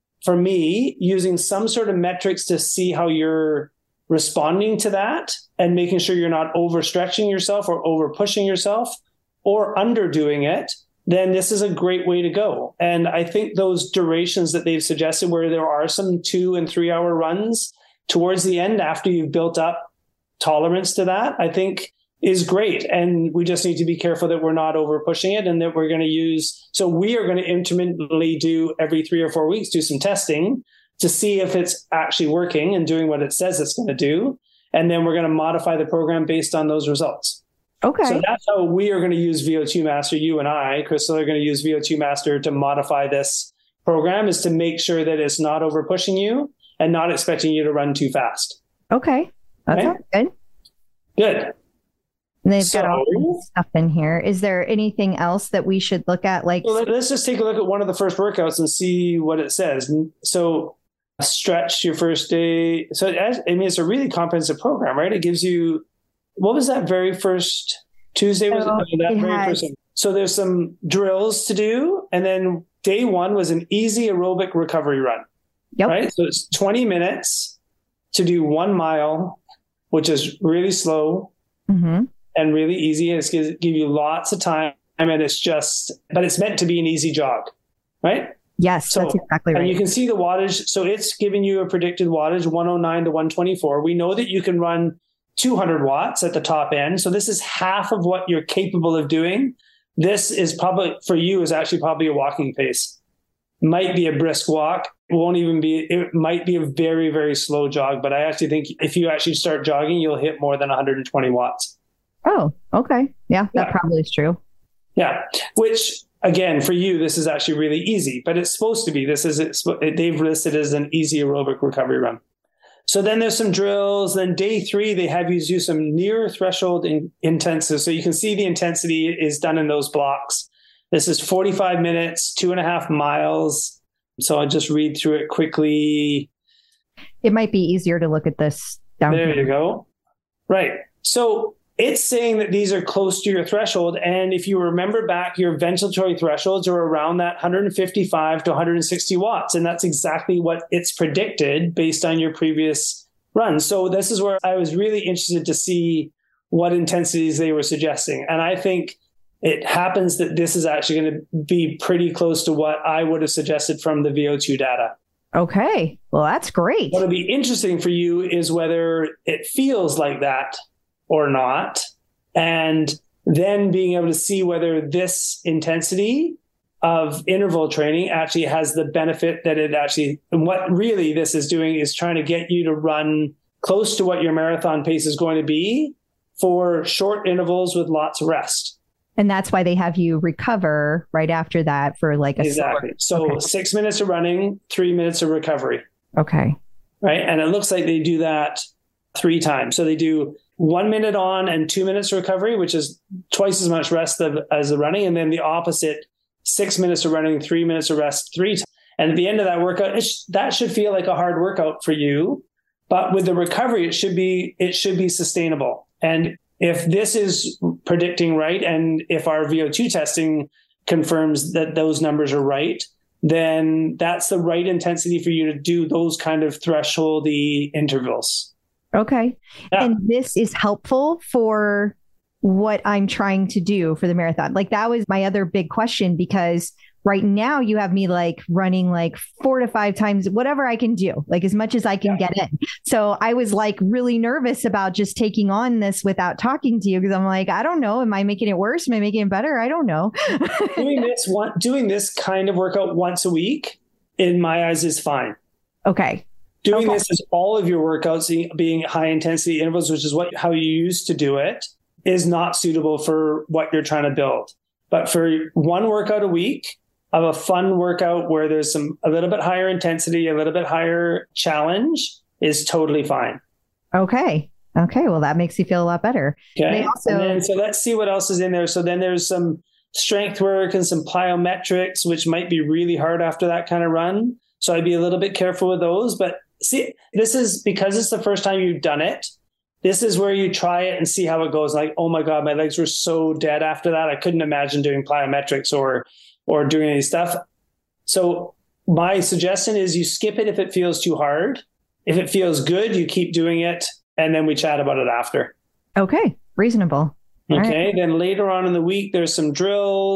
some sort of metrics to see how you're responding to that and making sure you're not overstretching yourself or over pushing yourself or underdoing it, then this is a great way to go. And I think those durations that they've suggested, where there are some 2 and 3 hour runs towards the end after you've built up tolerance to that, I think is great. And we just need to be careful that we're not over pushing it, and that we're going to we are going to intermittently do every 3 or 4 weeks, do some testing to see if it's actually working and doing what it says it's going to do. And then we're going to modify the program based on those results. Okay. So that's how we are going to use VO2 Master. You and I, Crystal, are going to use VO2 Master to modify this program, is to make sure that it's not over pushing you and not expecting you to run too fast. Okay. That sounds good. Good. And they've got all this stuff in here. Is there anything else that we should look at? Let's just take a look at one of the first workouts and see what it says. So stretch your first day. So it's a really comprehensive program, right? It gives you, what was that very first Tuesday? So there's some drills to do. And then day 1 was an easy aerobic recovery run. Yep. Right. So it's 20 minutes to do 1 mile, which is really slow and really easy. And it's going to give you lots of time. And but it's meant to be an easy jog, right? Yes, that's exactly right. And you can see the wattage. So it's giving you a predicted wattage, 109 to 124. We know that you can run 200 watts at the top end. So this is half of what you're capable of doing. This is probably, for you, is actually probably a walking pace. Might be a brisk walk. It might be a very, very slow jog. But I actually think if you actually start jogging, you'll hit more than 120 watts. Oh, okay. Yeah, that probably is true. Yeah. Which, again, for you, this is actually really easy, but it's supposed to be. They've listed as an easy aerobic recovery run. So then there's some drills. Then day 3, they have you do some near threshold intensity. So you can see the intensity is done in those blocks. This is 45 minutes, 2.5 miles. So I'll just read through it quickly. It might be easier to look at this down here. There you go. Right. So it's saying that these are close to your threshold. And if you remember back, your ventilatory thresholds are around that 155 to 160 watts. And that's exactly what it's predicted based on your previous run. So this is where I was really interested to see what intensities they were suggesting. And I think it happens that this is actually going to be pretty close to what I would have suggested from the VO2 data. Okay. Well, that's great. What'll be interesting for you is whether it feels like that or not, and then being able to see whether this intensity of interval training actually has the benefit that it actually, and what really this is doing is trying to get you to run close to what your marathon pace is going to be for short intervals with lots of rest. And that's why they have you recover right after that for like a exactly. So 6 minutes of running, 3 minutes of recovery. Okay. Right. And it looks like they do that 3 times. So they do 1 minute on and 2 minutes recovery, which is twice as much rest as the running. And then the opposite, 6 minutes of running, 3 minutes of rest 3 times. And at the end of that workout, that should feel like a hard workout for you. But with the recovery, it should be sustainable. And if this is predicting right, and if our VO2 testing confirms that those numbers are right, then that's the right intensity for you to do those kind of thresholdy intervals. Okay. Yeah. And this is helpful for what I'm trying to do for the marathon. Like that was my other big question, because right now you have me like running like 4 to 5 times, whatever I can do, like as much as I can get in. So I was like really nervous about just taking on this without talking to you, because I'm like, I don't know. Am I making it worse? Am I making it better? I don't know. doing this kind of workout once a week, in my eyes, is fine. Okay. Doing this as all of your workouts being high intensity intervals, which is how you used to do it, is not suitable for what you're trying to build. But for one workout a week of a fun workout where there's a little bit higher intensity, a little bit higher challenge, is totally fine. Okay. Well, that makes you feel a lot better. Okay. So let's see what else is in there. So then there's some strength work and some plyometrics, which might be really hard after that kind of run. So I'd be a little bit careful with those. But see, this is because it's the first time you've done it. This is where you try it and see how it goes. Like, oh my God, my legs were so dead after that. I couldn't imagine doing plyometrics or doing any stuff. So my suggestion is you skip it if it feels too hard. If it feels good, you keep doing it. And then we chat about it after. Okay. Reasonable. Okay. Right. Then later on in the week, there's some drills.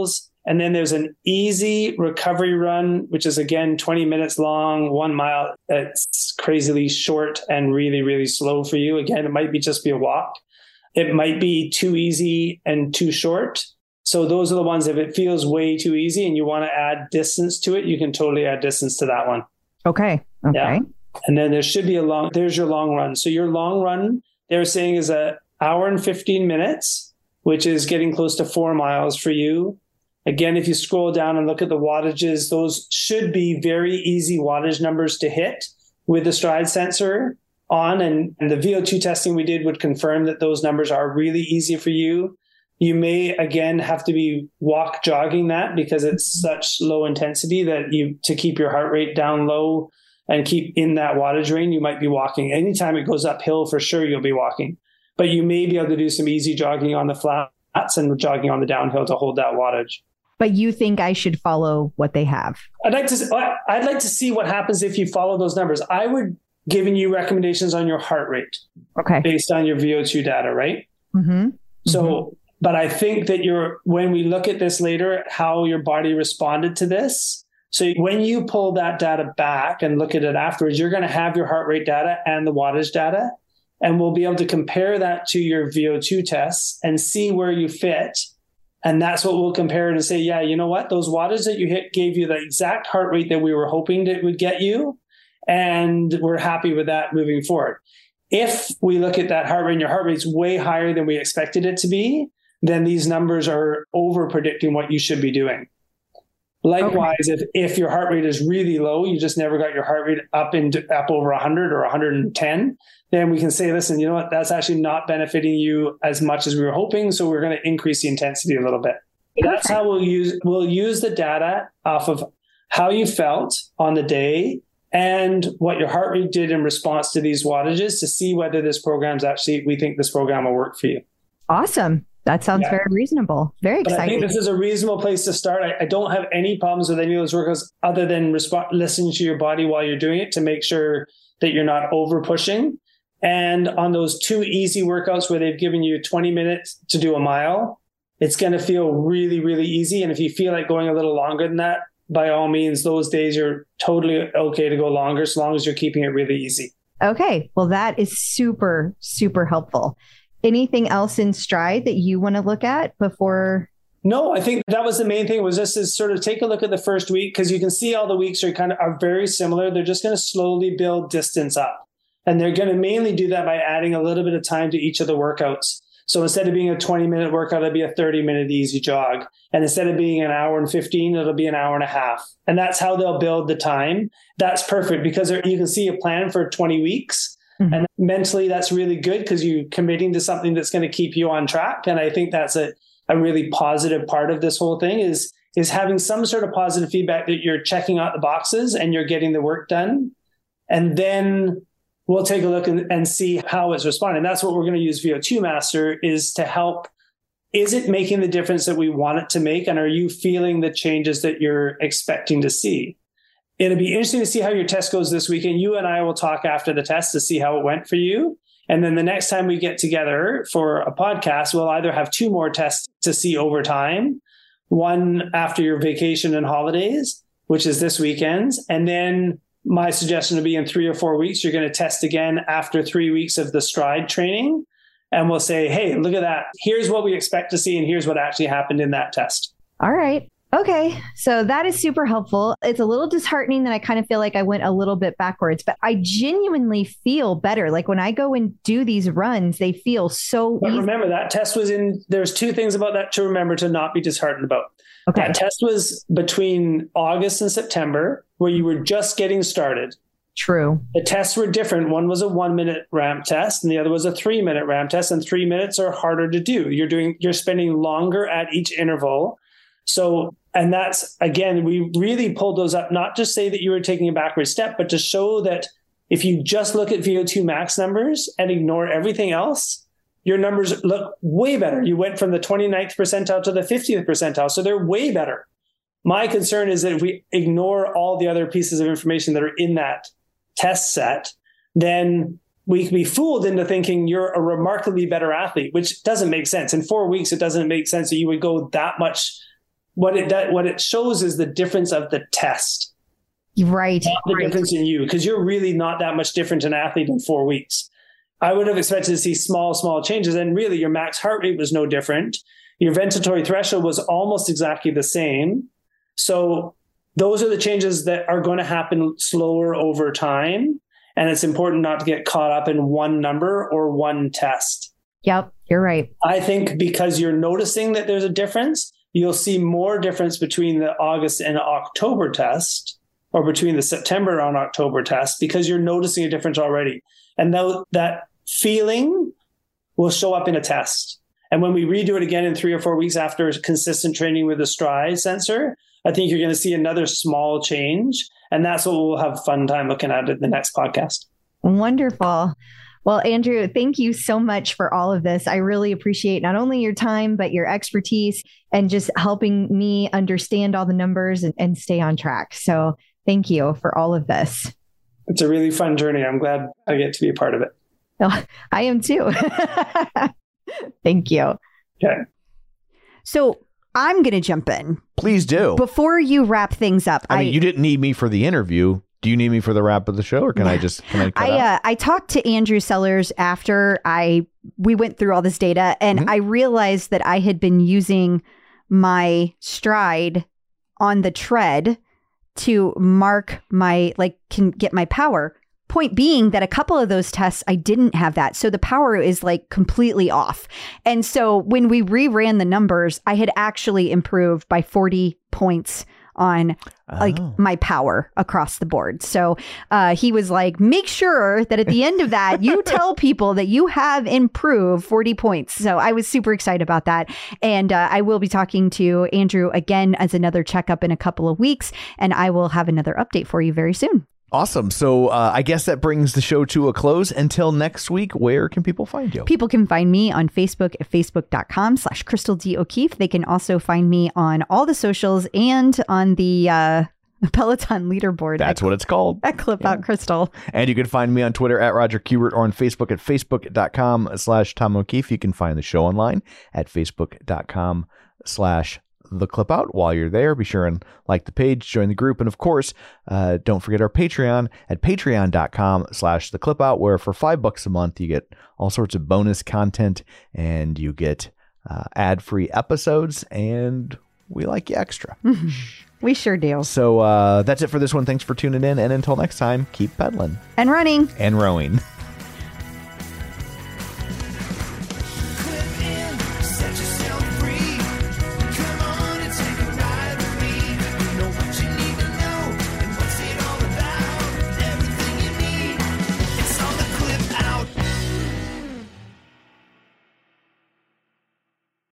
And then there's an easy recovery run, which is again 20 minutes long, 1 mile. It's crazily short and really, really slow for you. Again, it might just be a walk. It might be too easy and too short. So those are the ones, if it feels way too easy and you want to add distance to it, you can totally add distance to that one. Okay. Yeah. And then there should be there's your long run. So your long run, they're saying, is an hour and 15 minutes, which is getting close to 4 miles for you. Again, if you scroll down and look at the wattages, those should be very easy wattage numbers to hit with the stride sensor on. And the VO2 testing we did would confirm that those numbers are really easy for you. You may, again, have to be jogging that because it's such low intensity that to keep your heart rate down low and keep in that wattage range, you might be walking. Anytime it goes uphill, for sure, you'll be walking. But you may be able to do some easy jogging on the flats and jogging on the downhill to hold that wattage. But you think I should follow what they have? I'd like to see what happens if you follow those numbers. I would giving you recommendations on your heart rate, okay, based on your VO2 data, right? Mm-hmm. So, but I think that when we look at this later, how your body responded to this. So when you pull that data back and look at it afterwards, you're going to have your heart rate data and the wattage data, and we'll be able to compare that to your VO2 tests and see where you fit. And that's what we'll compare and say, yeah, you know what? Those wattage that you hit gave you the exact heart rate that we were hoping it would get you. And we're happy with that moving forward. If we look at that heart rate and your heart rate's way higher than we expected it to be, then these numbers are over predicting what you should be doing. Likewise, if your heart rate is really low, you just never got your heart rate up over 100 or 110, then we can say, listen, you know what, that's actually not benefiting you as much as we were hoping. So we're going to increase the intensity a little bit. That's how we'll use the data off of how you felt on the day and what your heart rate did in response to these wattages to see whether we think this program will work for you. Awesome. That sounds very reasonable. Very exciting. I think this is a reasonable place to start. I don't have any problems with any of those workouts other than listening to your body while you're doing it to make sure that you're not over pushing. And on those 2 easy workouts where they've given you 20 minutes to do a mile, it's going to feel really, really easy. And if you feel like going a little longer than that, by all means, those days you're totally okay to go longer, as long as you're keeping it really easy. Okay. Well, that is super, super helpful. Anything else in Stride that you want to look at before? No, I think that was the main thing, was just to sort of take a look at the first week, because you can see all the weeks are very similar. They're just going to slowly build distance up. And they're going to mainly do that by adding a little bit of time to each of the workouts. So instead of being a 20-minute workout, it'll be a 30-minute easy jog. And instead of being an hour and 15, it'll be an hour and a half. And that's how they'll build the time. That's perfect because you can see a plan for 20 weeks. Mm-hmm. And mentally, that's really good because you're committing to something that's going to keep you on track. And I think that's a really positive part of this whole thing is having some sort of positive feedback that you're checking out the boxes and you're getting the work done. And then we'll take a look and see how it's responding. That's what we're going to use VO2 Master is to help. Is it making the difference that we want it to make? And are you feeling the changes that you're expecting to see? It'll be interesting to see how your test goes this weekend. You and I will talk after the test to see how it went for you. And then the next time we get together for a podcast, we'll either have 2 more tests to see over time, one after your vacation and holidays, which is this weekend. And then my suggestion would be in 3 or 4 weeks, you're going to test again after 3 weeks of the Stride training. And we'll say, hey, look at that. Here's what we expect to see. And here's what actually happened in that test. All right. Okay. So that is super helpful. It's a little disheartening that I kind of feel like I went a little bit backwards, but I genuinely feel better. Like when I go and do these runs, they feel so But easy. remember, that test was there's 2 things about that to remember to not be disheartened about. Okay. That test was between August and September, where you were just getting started. True. The tests were different. One was a 1-minute ramp test and the other was a 3-minute ramp test. And 3 minutes are harder to do. You're spending longer at each interval. So, and that's, again, we really pulled those up, not to say that you were taking a backward step, but to show that if you just look at VO2 max numbers and ignore everything else, your numbers look way better. You went from the 29th percentile to the 50th percentile. So they're way better. My concern is that if we ignore all the other pieces of information that are in that test set, then we can be fooled into thinking you're a remarkably better athlete, which doesn't make sense. In 4 weeks, it doesn't make sense that you would go that much what it shows is the difference of the test. Right. Not the difference in you, because you're really not that much different an athlete in 4 weeks. I would have expected to see small changes. And really, your max heart rate was no different. Your ventilatory threshold was almost exactly the same. So those are the changes that are going to happen slower over time. And it's important not to get caught up in one number or one test. Yep, you're right. I think because you're noticing that there's a difference, you'll see more difference between the August and October test, or between the September and October test, because you're noticing a difference already. And that feeling will show up in a test. And when we redo it again in 3 or 4 weeks after consistent training with the Stride sensor, I think you're going to see another small change. And that's what we'll have fun time looking at in the next podcast. Wonderful. Well, Andrew, thank you so much for all of this. I really appreciate not only your time, but your expertise and just helping me understand all the numbers and stay on track. So thank you for all of this. It's a really fun journey. I'm glad I get to be a part of it. Oh, I am too. Thank you. Okay. So I'm going to jump in. Please do. Before you wrap things up. I mean, you didn't need me for the interview. Do you need me for the wrap of the show, or can I cut out? I talked to Andrew Sellers after we went through all this data, and I realized that I had been using my Stride on the tread to mark can get my power. Point being that a couple of those tests, I didn't have that. So the power is completely off. And so when we reran the numbers, I had actually improved by 40 points on my power across the board. So he was like, make sure that at the end of that, you tell people that you have improved 40 points. So I was super excited about that. And I will be talking to Andrew again as another checkup in a couple of weeks. And I will have another update for you very soon. Awesome. So I guess that brings the show to a close. Until next week, where can people find you? People can find me on Facebook at facebook.com/Crystal D. O'Keefe. They can also find me on all the socials and on the Peloton leaderboard. That's what it's called. At Clip Out Crystal. And you can find me on Twitter at Roger Kubert, or on Facebook at facebook.com/Tom O'Keefe. You can find the show online at facebook.com/The Clip Out. While you're there, be sure and like the page, join the group, and of course, don't forget our Patreon at patreon.com/The Clip Out, where for $5 a month you get all sorts of bonus content and you get ad-free episodes, and we like you extra. We sure do. So that's it for this one. Thanks for tuning in, and until next time, keep pedaling and running and rowing.